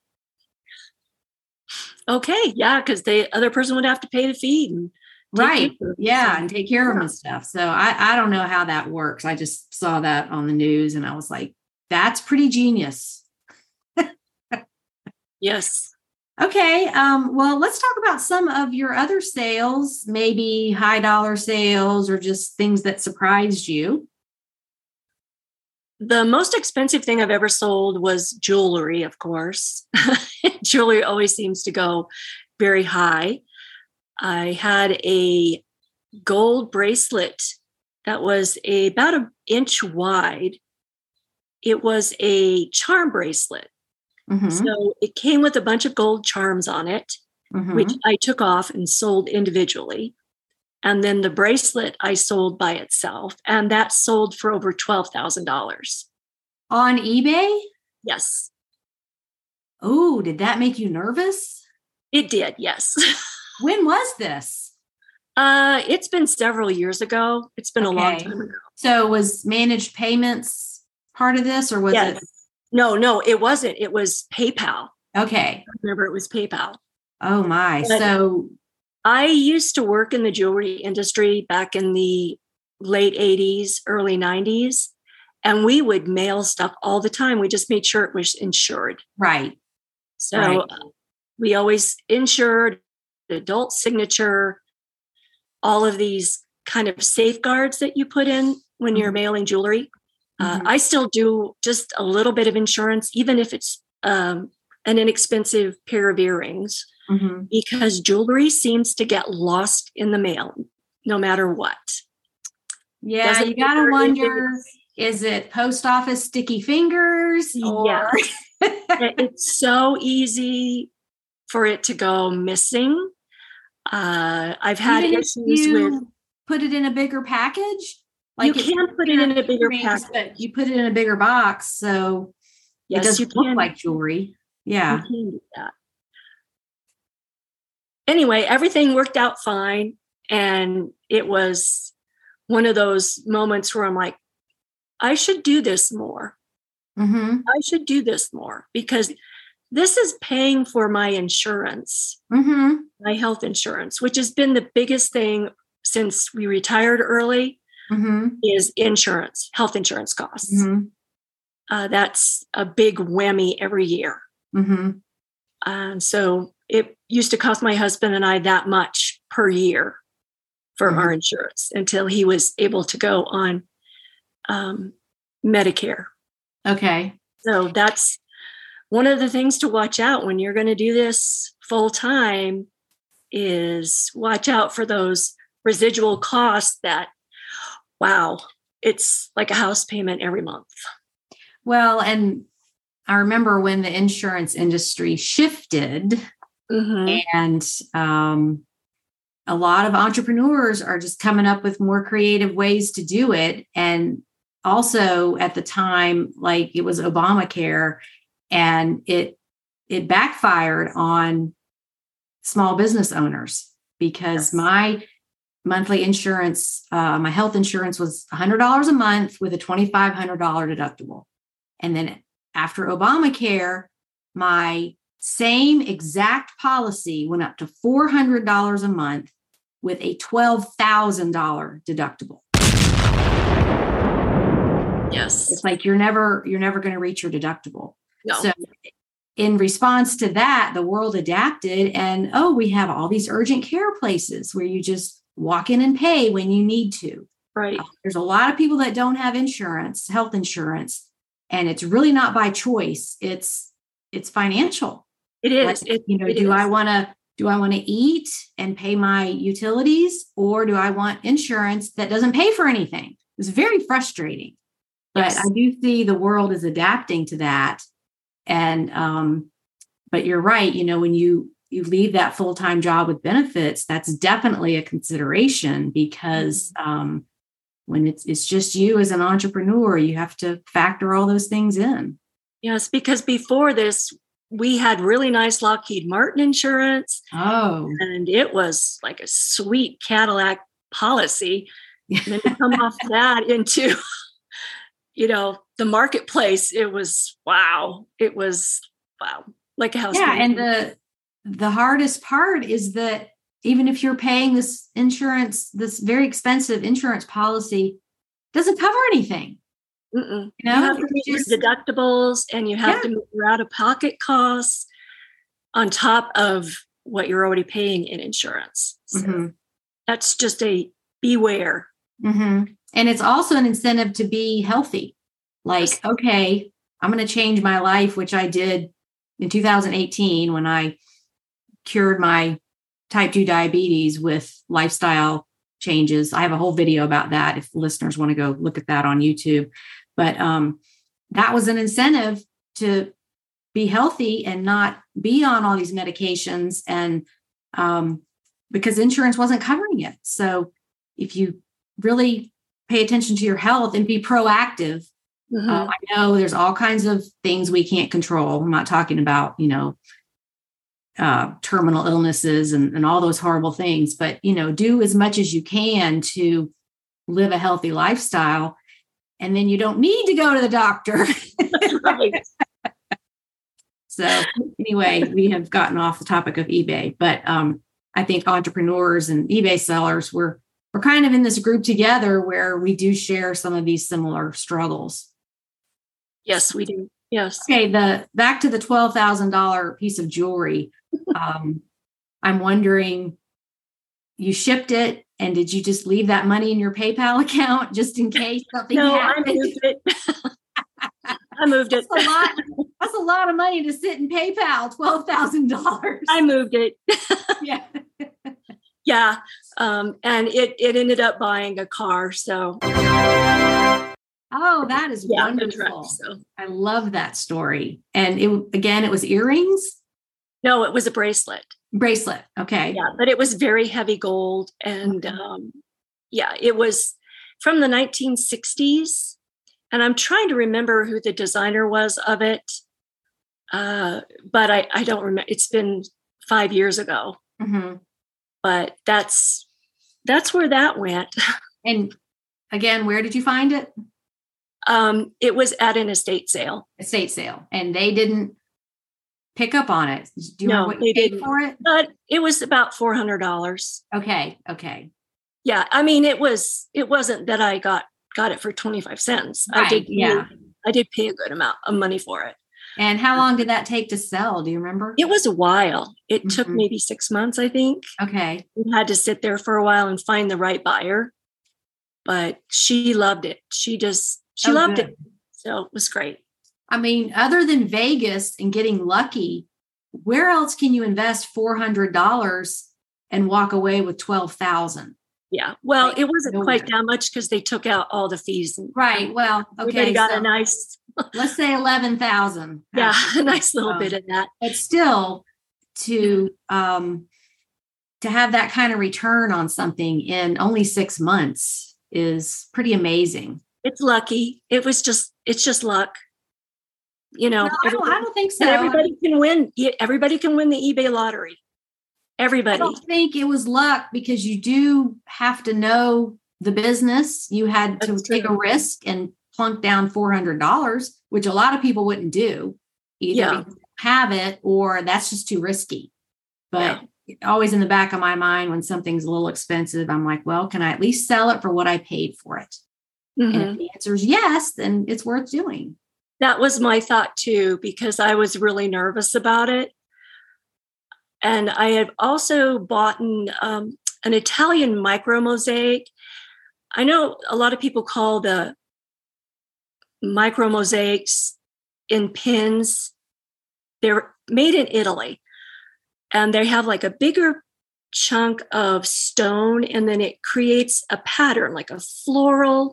[SPEAKER 3] Okay. Yeah. Because the other person would have to pay the feed. And
[SPEAKER 2] right. Yeah. And take care of them and stuff. So I don't know how that works. I just saw that on the news and I was like, that's pretty genius.
[SPEAKER 3] Yes.
[SPEAKER 2] Okay. Well, let's talk about some of your other sales, maybe high dollar sales or just things that surprised you.
[SPEAKER 3] The most expensive thing I've ever sold was jewelry, of course. Jewelry always seems to go very high. I had a gold bracelet that was about an inch wide. It was a charm bracelet. Mm-hmm. So it came with a bunch of gold charms on it, which I took off and sold individually. And then the bracelet I sold by itself, and that sold for over $12,000.
[SPEAKER 2] On eBay?
[SPEAKER 3] Yes.
[SPEAKER 2] Oh, did that make you nervous?
[SPEAKER 3] It did, yes.
[SPEAKER 2] When was this?
[SPEAKER 3] It's been several years ago. It's been a long time ago.
[SPEAKER 2] So was managed payments part of this, or was it?
[SPEAKER 3] No, it wasn't. It was PayPal.
[SPEAKER 2] Okay.
[SPEAKER 3] I remember it was PayPal.
[SPEAKER 2] Oh my.
[SPEAKER 3] But
[SPEAKER 2] so
[SPEAKER 3] I used to work in the jewelry industry back in the late 80s, early 90s, and we would mail stuff all the time. We just made sure it was insured.
[SPEAKER 2] Right.
[SPEAKER 3] So we always insured, adult signature, all of these kind of safeguards that you put in when you're mailing jewelry. I still do just a little bit of insurance, even if it's an inexpensive pair of earrings, because jewelry seems to get lost in the mail no matter what.
[SPEAKER 2] Yeah, you got to wonder, is it post office sticky fingers? Or...
[SPEAKER 3] It's so easy for it to go missing. I've had issues with...
[SPEAKER 2] Put it in a bigger package?
[SPEAKER 3] Like you can put it in a bigger package.
[SPEAKER 2] But you put it in a bigger box, so it doesn't look like jewelry. Yeah.
[SPEAKER 3] You can do that. Anyway, everything worked out fine. And it was one of those moments where I'm like, I should do this more. I should do this more because this is paying for my insurance, my health insurance, which has been the biggest thing since we retired early, is insurance, health insurance costs. That's a big whammy every year. And so it used to cost my husband and I that much per year for our insurance until he was able to go on Medicare.
[SPEAKER 2] Okay.
[SPEAKER 3] So that's one of the things to watch out when you're going to do this full time is watch out for those residual costs that, wow, it's like a house payment every month.
[SPEAKER 2] Well, and I remember when the insurance industry shifted and a lot of entrepreneurs are just coming up with more creative ways to do it. And also at the time, like it was Obamacare, and it backfired on small business owners because my monthly insurance, my health insurance was $100 a month with a $2,500 deductible. And then after Obamacare, my same exact policy went up to $400 a month with a $12,000 deductible.
[SPEAKER 3] Yes.
[SPEAKER 2] It's like you're never going to reach your deductible.
[SPEAKER 3] No.
[SPEAKER 2] So in response to that, the world adapted and, we have all these urgent care places where you just walk in and pay when you need to.
[SPEAKER 3] Right.
[SPEAKER 2] There's a lot of people that don't have insurance, health insurance, and it's really not by choice. It's financial.
[SPEAKER 3] It is.
[SPEAKER 2] Like, do I want to eat and pay my utilities, or do I want insurance that doesn't pay for anything? It's very frustrating. But I do see the world is adapting to that. And, but you're right. When you leave that full-time job with benefits, that's definitely a consideration because, when it's just you as an entrepreneur, you have to factor all those things in.
[SPEAKER 3] Yes. Because before this, we had really nice Lockheed Martin insurance.
[SPEAKER 2] Oh,
[SPEAKER 3] and it was like a sweet Cadillac policy. And then to come off that into, the marketplace, it was wow. It was wow, like a house.
[SPEAKER 2] Yeah, and the hardest part is that even if you're paying this insurance, this very expensive insurance policy, doesn't cover anything.
[SPEAKER 3] You have to meet your deductibles, and you have to meet your out-of-pocket costs on top of what you're already paying in insurance. So that's just a beware.
[SPEAKER 2] And it's also an incentive to be healthy. Like, okay, I'm going to change my life, which I did in 2018 when I cured my type 2 diabetes with lifestyle changes. I have a whole video about that if listeners want to go look at that on YouTube. But that was an incentive to be healthy and not be on all these medications, and because insurance wasn't covering it. So if you really pay attention to your health and be proactive, I know there's all kinds of things we can't control. I'm not talking about, terminal illnesses and all those horrible things. But, do as much as you can to live a healthy lifestyle. And then you don't need to go to the doctor.
[SPEAKER 3] Right.
[SPEAKER 2] So anyway, we have gotten off the topic of eBay, but I think entrepreneurs and eBay sellers, we're kind of in this group together where we do share some of these similar struggles.
[SPEAKER 3] Yes, we do. Yes.
[SPEAKER 2] Okay, back to the $12,000 piece of jewelry. I'm wondering, you shipped it, and did you just leave that money in your PayPal account just in case something happened?
[SPEAKER 3] I moved it. I moved it.
[SPEAKER 2] That's a lot of money to sit in PayPal, $12,000.
[SPEAKER 3] I moved it.
[SPEAKER 2] Yeah.
[SPEAKER 3] Yeah. And it ended up buying a car. So.
[SPEAKER 2] Oh, that is wonderful.
[SPEAKER 3] Right, so.
[SPEAKER 2] I love that story. And it was earrings?
[SPEAKER 3] No, it was a bracelet.
[SPEAKER 2] Bracelet. Okay.
[SPEAKER 3] Yeah, but it was very heavy gold. And it was from the 1960s. And I'm trying to remember who the designer was of it. But I don't remember. It's been 5 years ago.
[SPEAKER 2] Mm-hmm. But
[SPEAKER 3] that's where that went.
[SPEAKER 2] And again, where did you find it?
[SPEAKER 3] It was at an estate sale.
[SPEAKER 2] Estate sale. And they didn't pick up on it. Do you know what you paid for it?
[SPEAKER 3] But it was about $400.
[SPEAKER 2] Okay.
[SPEAKER 3] Yeah. I mean, it wasn't that I got it for 25 cents.
[SPEAKER 2] Right,
[SPEAKER 3] I did pay a good amount of money for it.
[SPEAKER 2] And how long did that take to sell? Do you remember?
[SPEAKER 3] It was a while. It took maybe 6 months, I think.
[SPEAKER 2] Okay.
[SPEAKER 3] We had to sit there for a while and find the right buyer. But she loved it. She loved it. So it was great.
[SPEAKER 2] I mean, other than Vegas and getting lucky, where else can you invest $400 and walk away with $12,000?
[SPEAKER 3] Yeah. Well, it wasn't quite that much because they took out all the fees.
[SPEAKER 2] Right. Well, okay.
[SPEAKER 3] We got a nice,
[SPEAKER 2] let's say 11,000.
[SPEAKER 3] Yeah, a nice little bit of that.
[SPEAKER 2] But still, to have that kind of return on something in only 6 months is pretty amazing.
[SPEAKER 3] It's lucky. It's just luck.
[SPEAKER 2] No, I don't think so.
[SPEAKER 3] Everybody can win. Everybody can win the eBay lottery. Everybody.
[SPEAKER 2] I don't think it was luck because you do have to know the business. You had to take a risk and plunk down $400, which a lot of people wouldn't do. Either because they have it or that's just too risky. But always in the back of my mind, when something's a little expensive, I'm like, well, can I at least sell it for what I paid for it? Mm-hmm. And if the answer is yes, then it's worth doing.
[SPEAKER 3] That was my thought too, because I was really nervous about it. And I had also bought an Italian micro mosaic. I know a lot of people call the micro mosaics in pins. They're made in Italy, and they have like a bigger chunk of stone, and then it creates a pattern, like a floral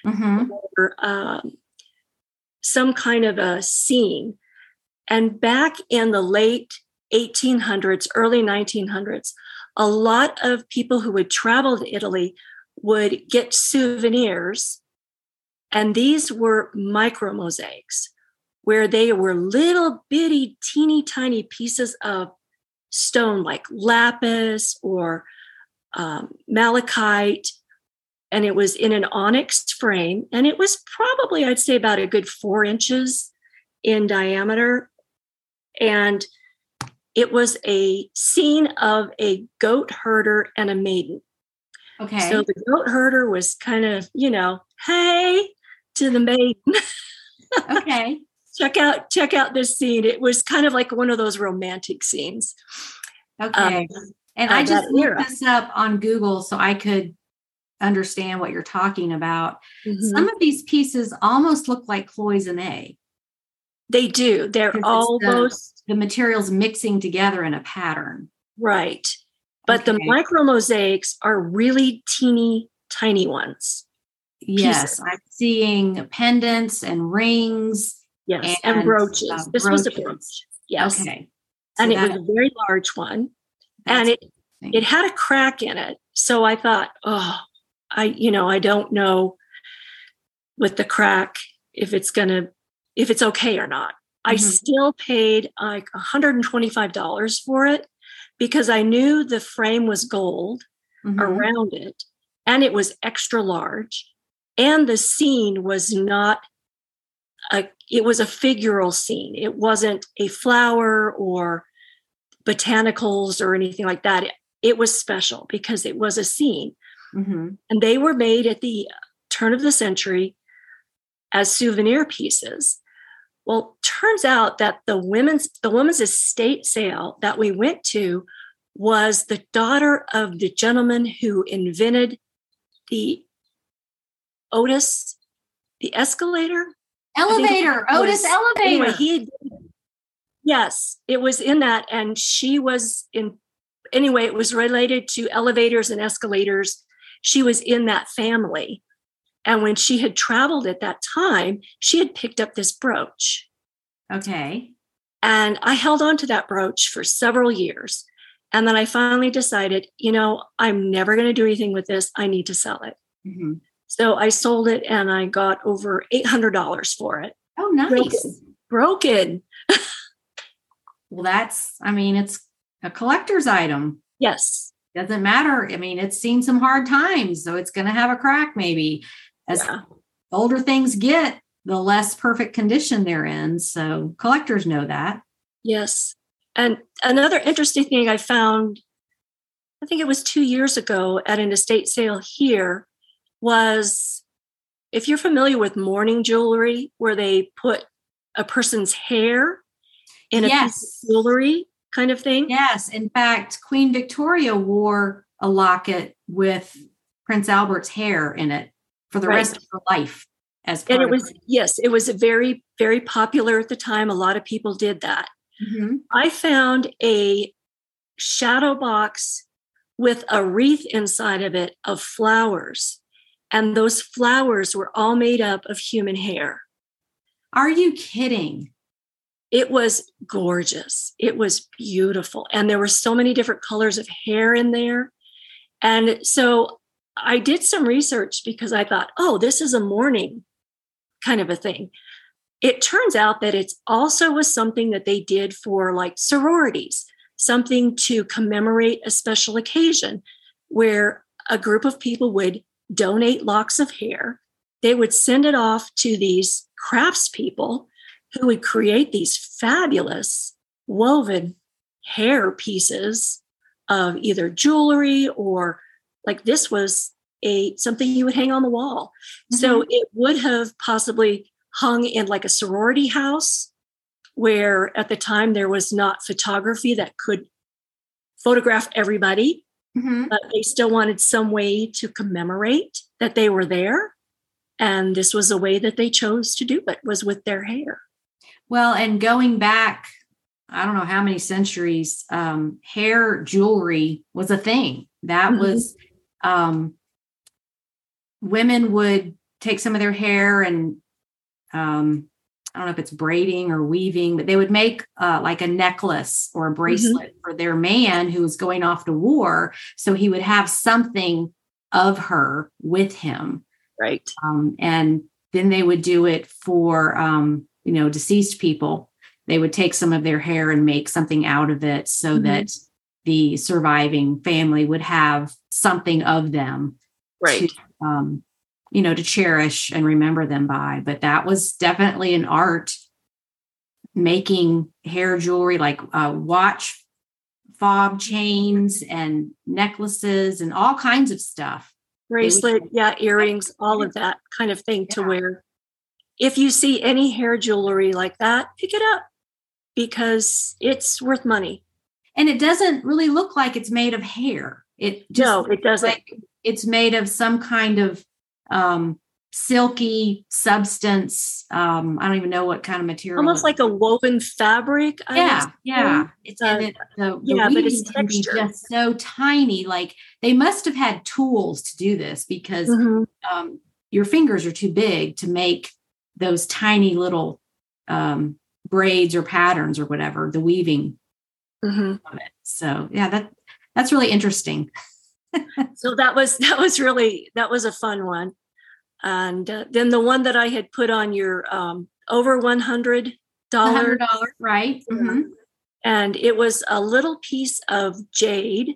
[SPEAKER 3] or some kind of a scene. And back in the late 1800s, early 1900s, a lot of people who would travel to Italy would get souvenirs. And these were micro mosaics where they were little bitty, teeny tiny pieces of stone like lapis or malachite. And it was in an onyx frame. And it was probably, I'd say, about a good 4 inches in diameter. And it was a scene of a goat herder and a maiden.
[SPEAKER 2] Okay.
[SPEAKER 3] So the goat herder was kind of, hey to the maiden.
[SPEAKER 2] Okay.
[SPEAKER 3] Check out this scene. It was kind of like one of those romantic scenes.
[SPEAKER 2] Okay. And I just looked this up on Google so I could understand what you're talking about. Mm-hmm. Some of these pieces almost look like cloisonne.
[SPEAKER 3] They do. They're almost
[SPEAKER 2] the materials mixing together in a pattern.
[SPEAKER 3] Right. But the micro mosaics are really teeny tiny ones.
[SPEAKER 2] Yes.
[SPEAKER 3] Pieces.
[SPEAKER 2] I'm seeing pendants and rings.
[SPEAKER 3] Yes. And brooches. This was a brooch. Yes.
[SPEAKER 2] Okay.
[SPEAKER 3] So and it was a very large one. And it had a crack in it. So I thought, I don't know with the crack if it's okay or not. I still paid like $125 for it because I knew the frame was gold around it and it was extra large. And the scene was not it was a figural scene. It wasn't a flower or botanicals or anything like that. It was special because it was a scene. And they were made at the turn of the century as souvenir pieces. Well, turns out that the women's estate sale that we went to was the daughter of the gentleman who invented the Otis, the escalator.
[SPEAKER 2] Elevator, Otis elevator.
[SPEAKER 3] Anyway, yes, it was in that. And she was anyway, it was related to elevators and escalators. She was in that family. And when she had traveled at that time, she had picked up this brooch.
[SPEAKER 2] Okay.
[SPEAKER 3] And I held on to that brooch for several years. And then I finally decided, I'm never going to do anything with this. I need to sell it. So I sold it and I got over $800 for it.
[SPEAKER 2] Oh, nice.
[SPEAKER 3] Broken.
[SPEAKER 2] Well, it's a collector's item.
[SPEAKER 3] Yes.
[SPEAKER 2] Doesn't matter. It's seen some hard times, so it's going to have a crack maybe. As older things get, the less perfect condition they're in. So collectors know that.
[SPEAKER 3] Yes. And another interesting thing I found, I think it was 2 years ago at an estate sale here, was if you're familiar with mourning jewelry, where they put a person's hair in a piece of jewelry kind of thing.
[SPEAKER 2] Yes. In fact, Queen Victoria wore a locket with Prince Albert's hair in it for the rest of her life.
[SPEAKER 3] And it was very, very popular at the time. A lot of people did that. I found a shadow box with a wreath inside of it of flowers. And those flowers were all made up of human hair.
[SPEAKER 2] Are you kidding?
[SPEAKER 3] It was gorgeous. It was beautiful. And there were so many different colors of hair in there. And so I did some research because I thought, this is a mourning kind of a thing. It turns out that it's also was something that they did for like sororities, something to commemorate a special occasion where a group of people would donate locks of hair. They would send it off to these craftspeople who would create these fabulous woven hair pieces of either jewelry or like this was something you would hang on the wall. So it would have possibly hung in like a sorority house where at the time there was not photography that could photograph everybody. But they still wanted some way to commemorate that they were there. And this was a way that they chose to do it, was with their hair.
[SPEAKER 2] Well, and going back, I don't know how many centuries, hair jewelry was a thing. That was, women would take some of their hair and, I don't know if it's braiding or weaving, but they would make like a necklace or a bracelet for their man who was going off to war. So he would have something of her with him.
[SPEAKER 3] Right.
[SPEAKER 2] And then they would do it for, deceased people. They would take some of their hair and make something out of it so that the surviving family would have something of them.
[SPEAKER 3] Right.
[SPEAKER 2] To cherish and remember them by. But that was definitely an art, making hair jewelry, like watch fob chains and necklaces and all kinds of stuff.
[SPEAKER 3] Bracelet, earrings, all of that kind of thing to wear. If you see any hair jewelry like that, pick it up because it's worth money.
[SPEAKER 2] And it doesn't really look like it's made of hair. It
[SPEAKER 3] doesn't.
[SPEAKER 2] Like it's made of some kind of silky substance. I don't even know what kind of material.
[SPEAKER 3] Almost like a woven fabric.
[SPEAKER 2] Yeah. It's
[SPEAKER 3] but it's
[SPEAKER 2] can be just so tiny. Like they must have had tools to do this because your fingers are too big to make those tiny little braids or patterns or whatever, the weaving of it. So that's really interesting.
[SPEAKER 3] So that was a fun one. And then the one that I had put on your over 100
[SPEAKER 2] $100, right? Mm-hmm.
[SPEAKER 3] And it was a little piece of jade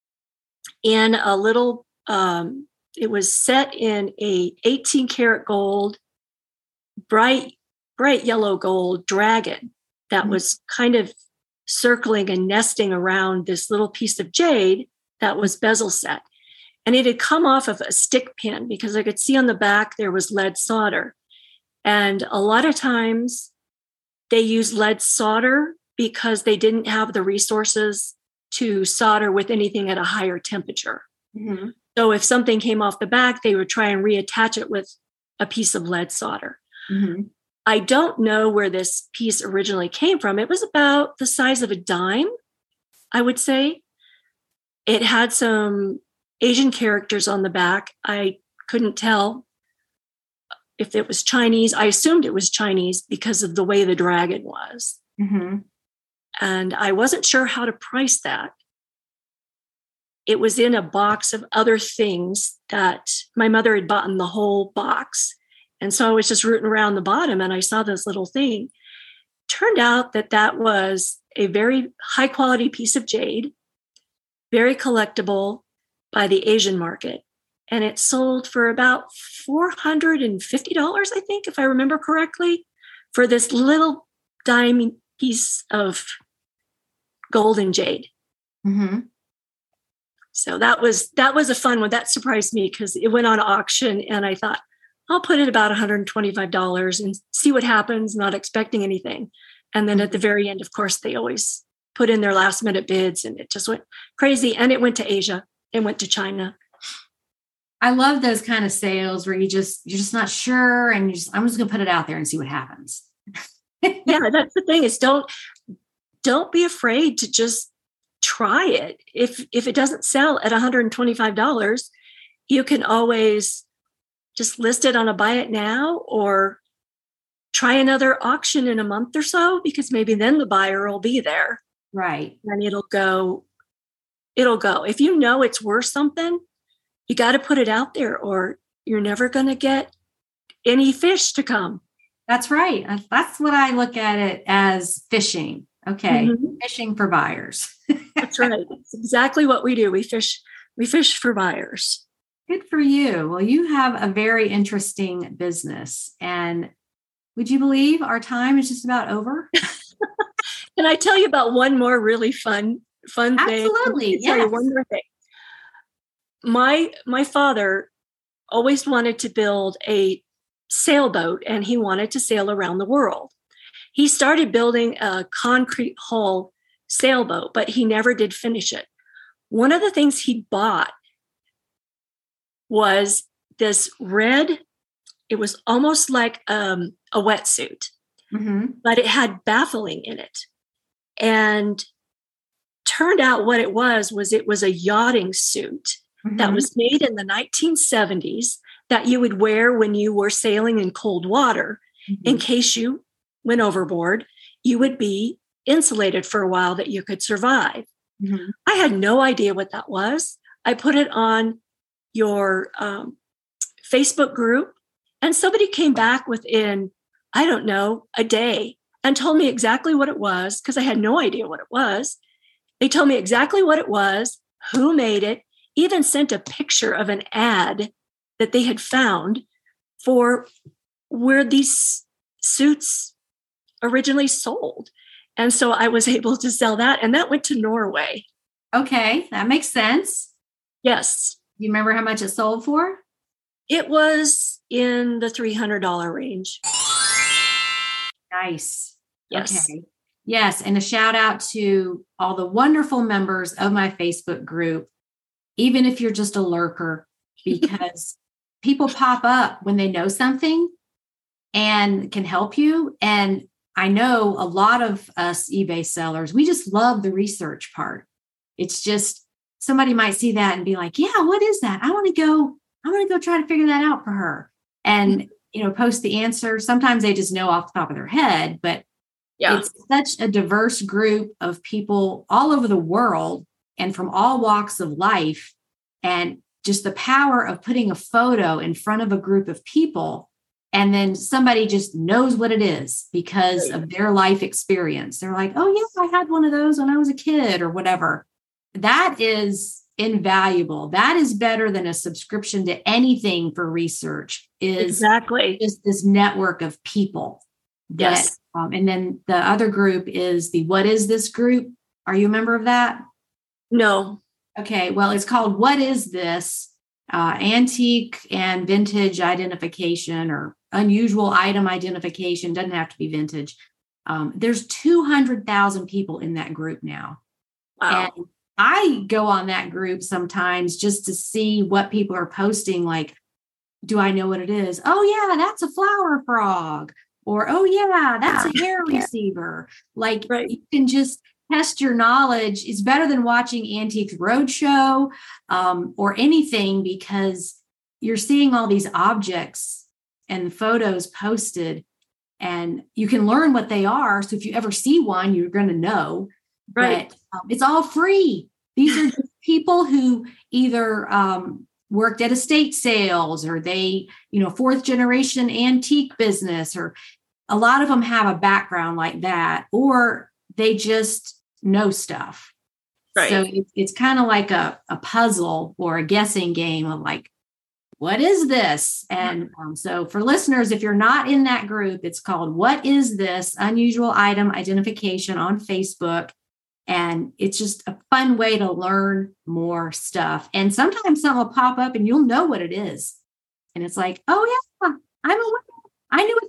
[SPEAKER 3] in a little, it was set in a 18 karat gold, bright yellow gold dragon that was kind of circling and nesting around this little piece of jade that was bezel set. And it had come off of a stick pin because I could see on the back there was lead solder. And a lot of times they use lead solder because they didn't have the resources to solder with anything at a higher temperature.
[SPEAKER 2] Mm-hmm.
[SPEAKER 3] So if something came off the back, they would try and reattach it with a piece of lead solder.
[SPEAKER 2] Mm-hmm.
[SPEAKER 3] I don't know where this piece originally came from. It was about the size of a dime, I would say. It had some Asian characters on the back. I couldn't tell if it was Chinese. I assumed it was Chinese because of the way the dragon was.
[SPEAKER 2] Mm-hmm.
[SPEAKER 3] And I wasn't sure how to price that. It was in a box of other things that my mother had bought in the whole box. And so I was just rooting around the bottom and I saw this little thing. Turned out that was a very high quality piece of jade, very collectible by the Asian market. And it sold for about $450, I think, if I remember correctly, for this little dime piece of gold and jade.
[SPEAKER 2] Mm-hmm.
[SPEAKER 3] So that was a fun one. That surprised me because it went on auction and I thought, I'll put it about $125 and see what happens, not expecting anything. And then at the very end, of course, they always put in their last minute bids and it just went crazy. And it went to Asia. It went to China.
[SPEAKER 2] I love those kind of sales where you're just not sure and I'm just going to put it out there and see what happens.
[SPEAKER 3] Yeah, that's the thing is don't be afraid to just try it. If it doesn't sell at $125, you can always just list it on a buy it now or try another auction in a month or so, because maybe then the buyer will be there.
[SPEAKER 2] Right.
[SPEAKER 3] And it'll go. If you know it's worth something, you got to put it out there or you're never going to get any fish to come.
[SPEAKER 2] That's right. That's what I look at it as, fishing. Okay.
[SPEAKER 3] Mm-hmm.
[SPEAKER 2] Fishing for buyers.
[SPEAKER 3] That's right. That's exactly what we do. We fish for buyers.
[SPEAKER 2] Good for you. Well, you have a very interesting business. And would you believe our time is just about over?
[SPEAKER 3] Can I tell you about one more really fun thing?
[SPEAKER 2] Absolutely.
[SPEAKER 3] Tell you one more thing. My father always wanted to build a sailboat and he wanted to sail around the world. He started building a concrete hull sailboat, but he never did finish it. One of the things he bought was this red, it was almost like a wetsuit,
[SPEAKER 2] mm-hmm.
[SPEAKER 3] but it had baffling in it. And turned out what it was a yachting suit
[SPEAKER 2] mm-hmm.
[SPEAKER 3] that was made in the 1970s that you would wear when you were sailing in cold water. Mm-hmm. In case you went overboard, you would be insulated for a while that you could survive.
[SPEAKER 2] Mm-hmm.
[SPEAKER 3] I had no idea what that was. I put it on your Facebook group and somebody came back within, I don't know, a day and told me exactly what it was because I had no idea what it was. They told me exactly what it was, who made it, even sent a picture of an ad that they had found for where these suits originally sold. And so I was able to sell that, and that went to Norway.
[SPEAKER 2] Okay, that makes sense.
[SPEAKER 3] Yes.
[SPEAKER 2] You remember how much it sold for?
[SPEAKER 3] It was in the $300 range.
[SPEAKER 2] Nice.
[SPEAKER 3] Yes.
[SPEAKER 2] Okay. Yes. And a shout out to all the wonderful members of my Facebook group, even if you're just a lurker, because people pop up when they know something and can help you. And I know a lot of us eBay sellers, we just love the research part. It's just somebody might see that and be like, yeah, what is that? I want to go try to figure that out for her. And, post the answer. Sometimes they just know off the top of their head, but yeah. It's such a diverse group of people all over the world and from all walks of life. And just the power of putting a photo in front of a group of people And then somebody just knows what it is because of their life experience. They're like, oh, yeah, I had one of those when I was a kid or whatever. That is invaluable. That is better than a subscription to anything for research, is
[SPEAKER 3] exactly
[SPEAKER 2] just this network of people.
[SPEAKER 3] Yes.
[SPEAKER 2] And then the other group is the What Is This group? Are you a member of that?
[SPEAKER 3] No.
[SPEAKER 2] Okay. Well, it's called What Is This? Antique and vintage identification or unusual item identification. Doesn't have to be vintage. There's 200,000 people in that group now.
[SPEAKER 3] Wow.
[SPEAKER 2] And I go on that group sometimes just to see what people are posting. Like, do I know what it is? Oh, yeah, that's a flower frog. Or, oh, yeah, that's a hair receiver. Like, you can just test your knowledge. It's better than watching Antiques Roadshow or anything, because you're seeing all these objects and photos posted and you can learn what they are. So if you ever see one, you're going to know.
[SPEAKER 3] Right.
[SPEAKER 2] But it's all free. These are just people who either worked at estate sales or they, fourth generation antique business, or a lot of them have a background like that, or they just know stuff.
[SPEAKER 3] Right.
[SPEAKER 2] So it's kind of like a puzzle or a guessing game of like, what is this? And so for listeners, if you're not in that group, it's called What Is This? Unusual Item Identification on Facebook. And it's just a fun way to learn more stuff. And sometimes something will pop up and you'll know what it is. And it's like, oh yeah, I'm aware. I knew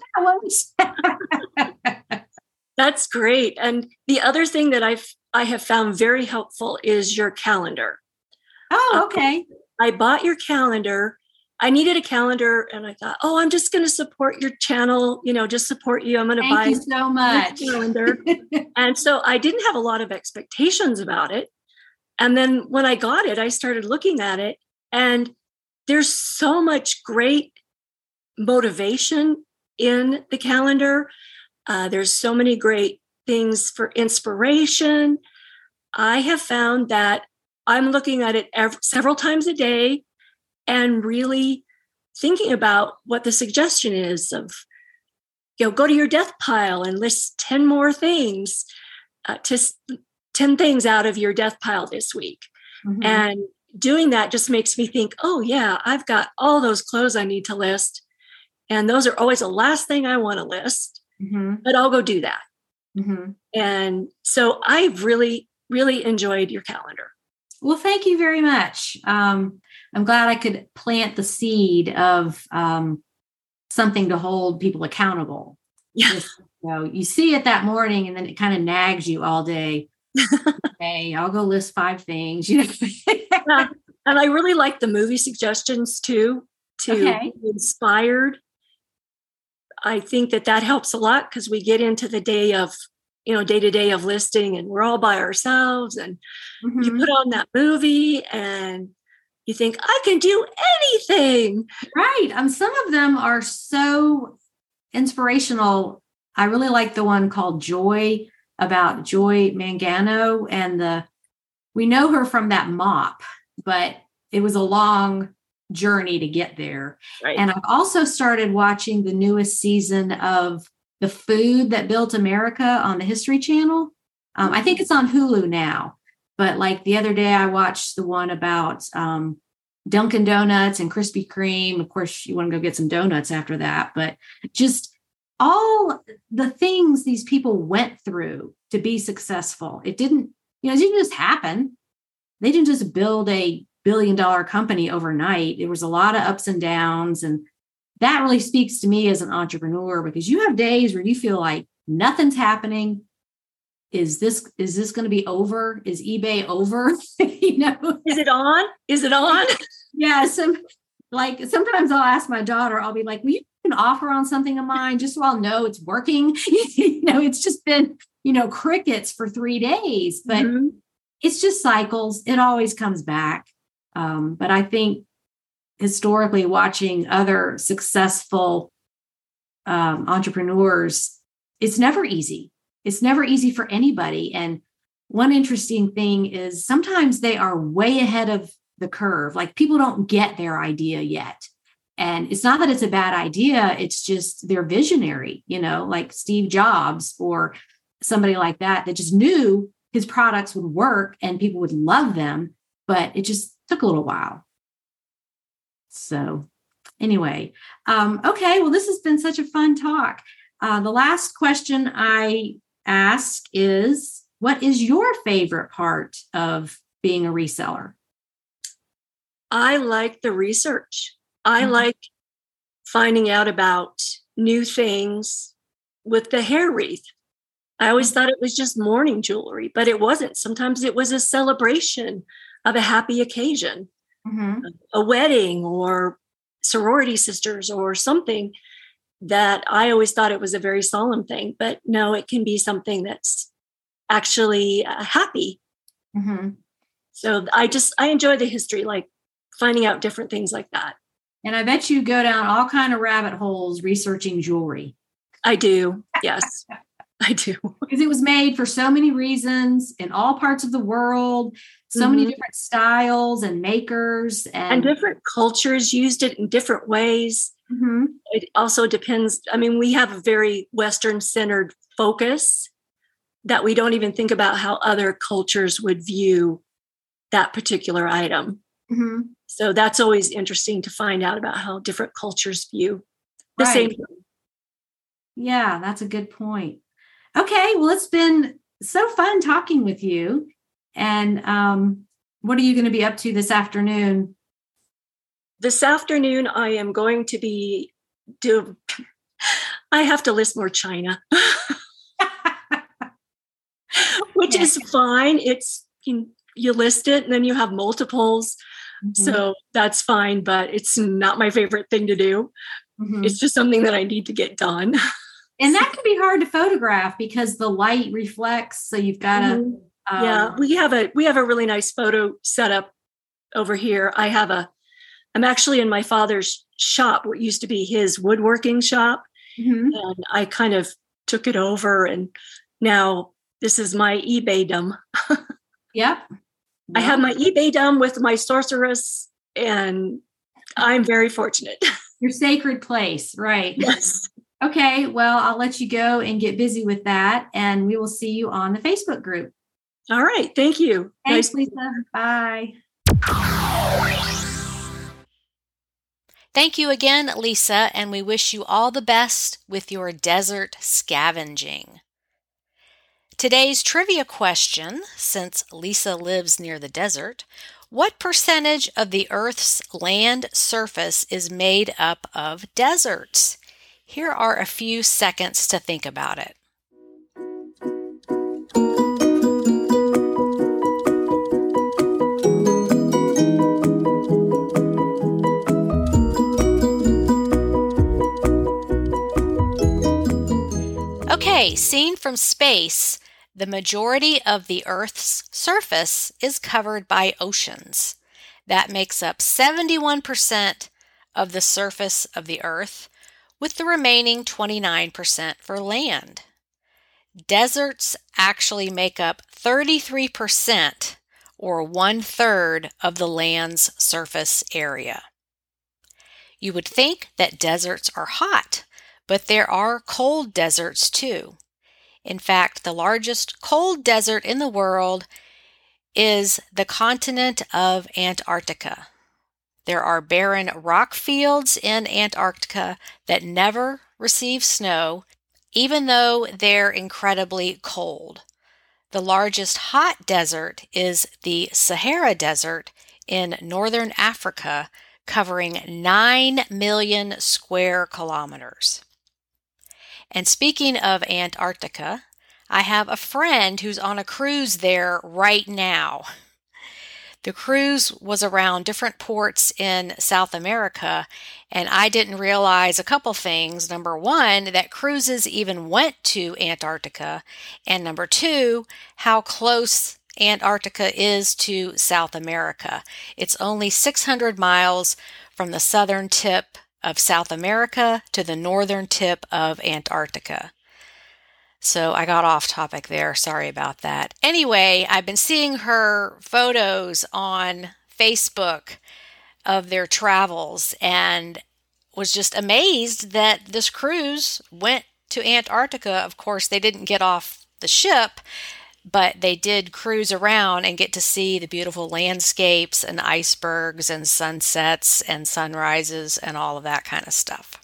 [SPEAKER 2] what that was.
[SPEAKER 3] That's great. And the other thing that I have found very helpful is your calendar.
[SPEAKER 2] Oh, okay.
[SPEAKER 3] I bought your calendar. I needed a calendar and I thought, oh, I'm just going to support your channel, just support you. I'm going to buy
[SPEAKER 2] you so much
[SPEAKER 3] calendar. And so I didn't have a lot of expectations about it. And then when I got it, I started looking at it, and there's so much great motivation in the calendar. There's so many great things for inspiration. I have found that I'm looking at it several times a day and really thinking about what the suggestion is of, go to your death pile and list 10 more things, 10 things out of your death pile this week. Mm-hmm. And doing that just makes me think, oh yeah, I've got all those clothes I need to list. And those are always the last thing I want to list, but I'll go do that. Mm-hmm. And so I've really, really enjoyed your calendar.
[SPEAKER 2] Well, thank you very much. I'm glad I could plant the seed of something to hold people accountable.
[SPEAKER 3] Yeah.
[SPEAKER 2] Just, you see it that morning and then it kind of nags you all day. Okay, I'll go list 5 things. Yeah.
[SPEAKER 3] And I really like the movie suggestions too, to be inspired. I think that helps a lot because we get into the day to day of listing and we're all by ourselves, and you put on that movie and you think, I can do anything.
[SPEAKER 2] Right. Some of them are so inspirational. I really like the one called Joy, about Joy Mangano, and we know her from that mop, but it was a long journey to get there.
[SPEAKER 3] Right.
[SPEAKER 2] And I've also started watching the newest season of The Food That Built America on the History Channel. I think it's on Hulu now, but like the other day I watched the one about Dunkin' Donuts and Krispy Kreme. Of course, you want to go get some donuts after that, but just all the things these people went through to be successful. It didn't just happen. They didn't just build a billion-dollar company overnight. There was a lot of ups and downs. And that really speaks to me as an entrepreneur, because you have days where you feel like nothing's happening. Is this going to be over? Is eBay over?
[SPEAKER 3] Is it on? Is it on?
[SPEAKER 2] Yeah. Sometimes I'll ask my daughter, I'll be like, will you put an offer on something of mine just so I'll know it's working? It's just been, crickets for 3 days, but it's just cycles. It always comes back. But I think historically watching other successful entrepreneurs, it's never easy. It's never easy for anybody. And one interesting thing is sometimes they are way ahead of the curve. Like people don't get their idea yet. And it's not that it's a bad idea. It's just they're visionary, like Steve Jobs or somebody like that just knew his products would work and people would love them, but it just took a little while. So anyway, okay, well, this has been such a fun talk. The last question I ask is, what is your favorite part of being a reseller?
[SPEAKER 3] I like the research. I like finding out about new things with the hair wreath. I always thought it was just mourning jewelry, but it wasn't. Sometimes it was a celebration of a happy occasion, a wedding or sorority sisters or something that I always thought it was a very solemn thing. But no, it can be something that's actually happy. So I enjoy the history, like finding out different things like that.
[SPEAKER 2] And I bet you go down all kind of rabbit holes researching jewelry.
[SPEAKER 3] I do. Yes, I do.
[SPEAKER 2] Because it was made for so many reasons in all parts of the world, so many different styles and makers.
[SPEAKER 3] And different cultures used it in different ways. It also depends. I mean, we have a very Western-centered focus that we don't even think about how other cultures would view that particular item. So that's always interesting to find out about how different cultures view the same thing.
[SPEAKER 2] Yeah, that's a good point. Okay, well, it's been so fun talking with you. And what are you going to be up to this afternoon?
[SPEAKER 3] This afternoon, I am going to be I have to list more china, which is fine. It's you list it and then you have multiples. So that's fine, but it's not my favorite thing to do. It's just something that I need to get done.
[SPEAKER 2] And that can be hard to photograph because the light reflects. So you've got to.
[SPEAKER 3] Yeah, we have a really nice photo setup over here. I'm actually in my father's shop, where it used to be his woodworking shop. And I kind of took it over, and now this is my eBay-dom.
[SPEAKER 2] Yep.
[SPEAKER 3] I have my eBay-dom with my sorceress, and I'm very fortunate.
[SPEAKER 2] Your sacred place, right?
[SPEAKER 3] Yes.
[SPEAKER 2] Okay, well, I'll let you go and get busy with that, and we will see you on the Facebook group.
[SPEAKER 3] All right. Thank you.
[SPEAKER 2] Thanks, Lisa. Bye.
[SPEAKER 1] Thank you again, Lisa, and we wish you all the best with your desert scavenging. Today's trivia question, since Lisa lives near the desert, what percentage of the Earth's land surface is made up of deserts? Here are a few seconds to think about it. Okay, seen from space, the majority of the Earth's surface is covered by oceans. That makes up 71% of the surface of the Earth, with the remaining 29% for land. Deserts actually make up 33%, or 1/3 of the land's surface area. You would think that deserts are hot, but there are cold deserts too. In fact, the largest cold desert in the world is the continent of Antarctica. There are barren rock fields in Antarctica that never receive snow, even though they're incredibly cold. The largest hot desert is the Sahara Desert in northern Africa, covering 9 million square kilometers. And speaking of Antarctica, I have a friend who's on a cruise there right now. The cruise was around different ports in South America, and I didn't realize a couple things. Number one, that cruises even went to Antarctica, and number two, how close Antarctica is to South America. It's only 600 miles from the southern tip of South America to the northern tip of Antarctica. So I got off topic there. Sorry about that. Anyway, I've been seeing her photos on Facebook of their travels, and was just amazed that this cruise went to Antarctica. Of course, they didn't get off the ship, but they did cruise around and get to see the beautiful landscapes and icebergs and sunsets and sunrises and all of that kind of stuff.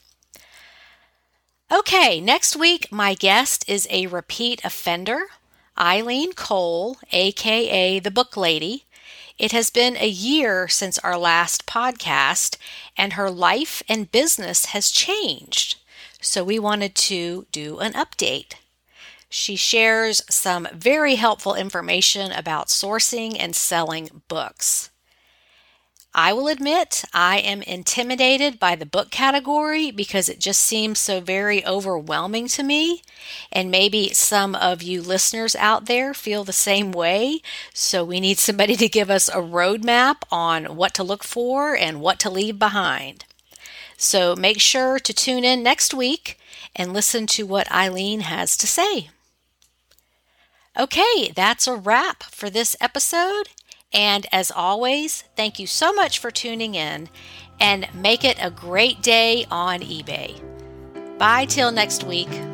[SPEAKER 1] Okay, next week, my guest is a repeat offender, Eileen Cole, aka the Book Lady. It has been a year since our last podcast, and her life and business has changed. So we wanted to do an update. She shares some very helpful information about sourcing and selling books. I will admit I am intimidated by the book category because it just seems so very overwhelming to me, and maybe some of you listeners out there feel the same way, so we need somebody to give us a roadmap on what to look for and what to leave behind. So make sure to tune in next week and listen to what Eileen has to say. Okay, that's a wrap for this episode. And as always, thank you so much for tuning in, and make it a great day on eBay. Bye till next week.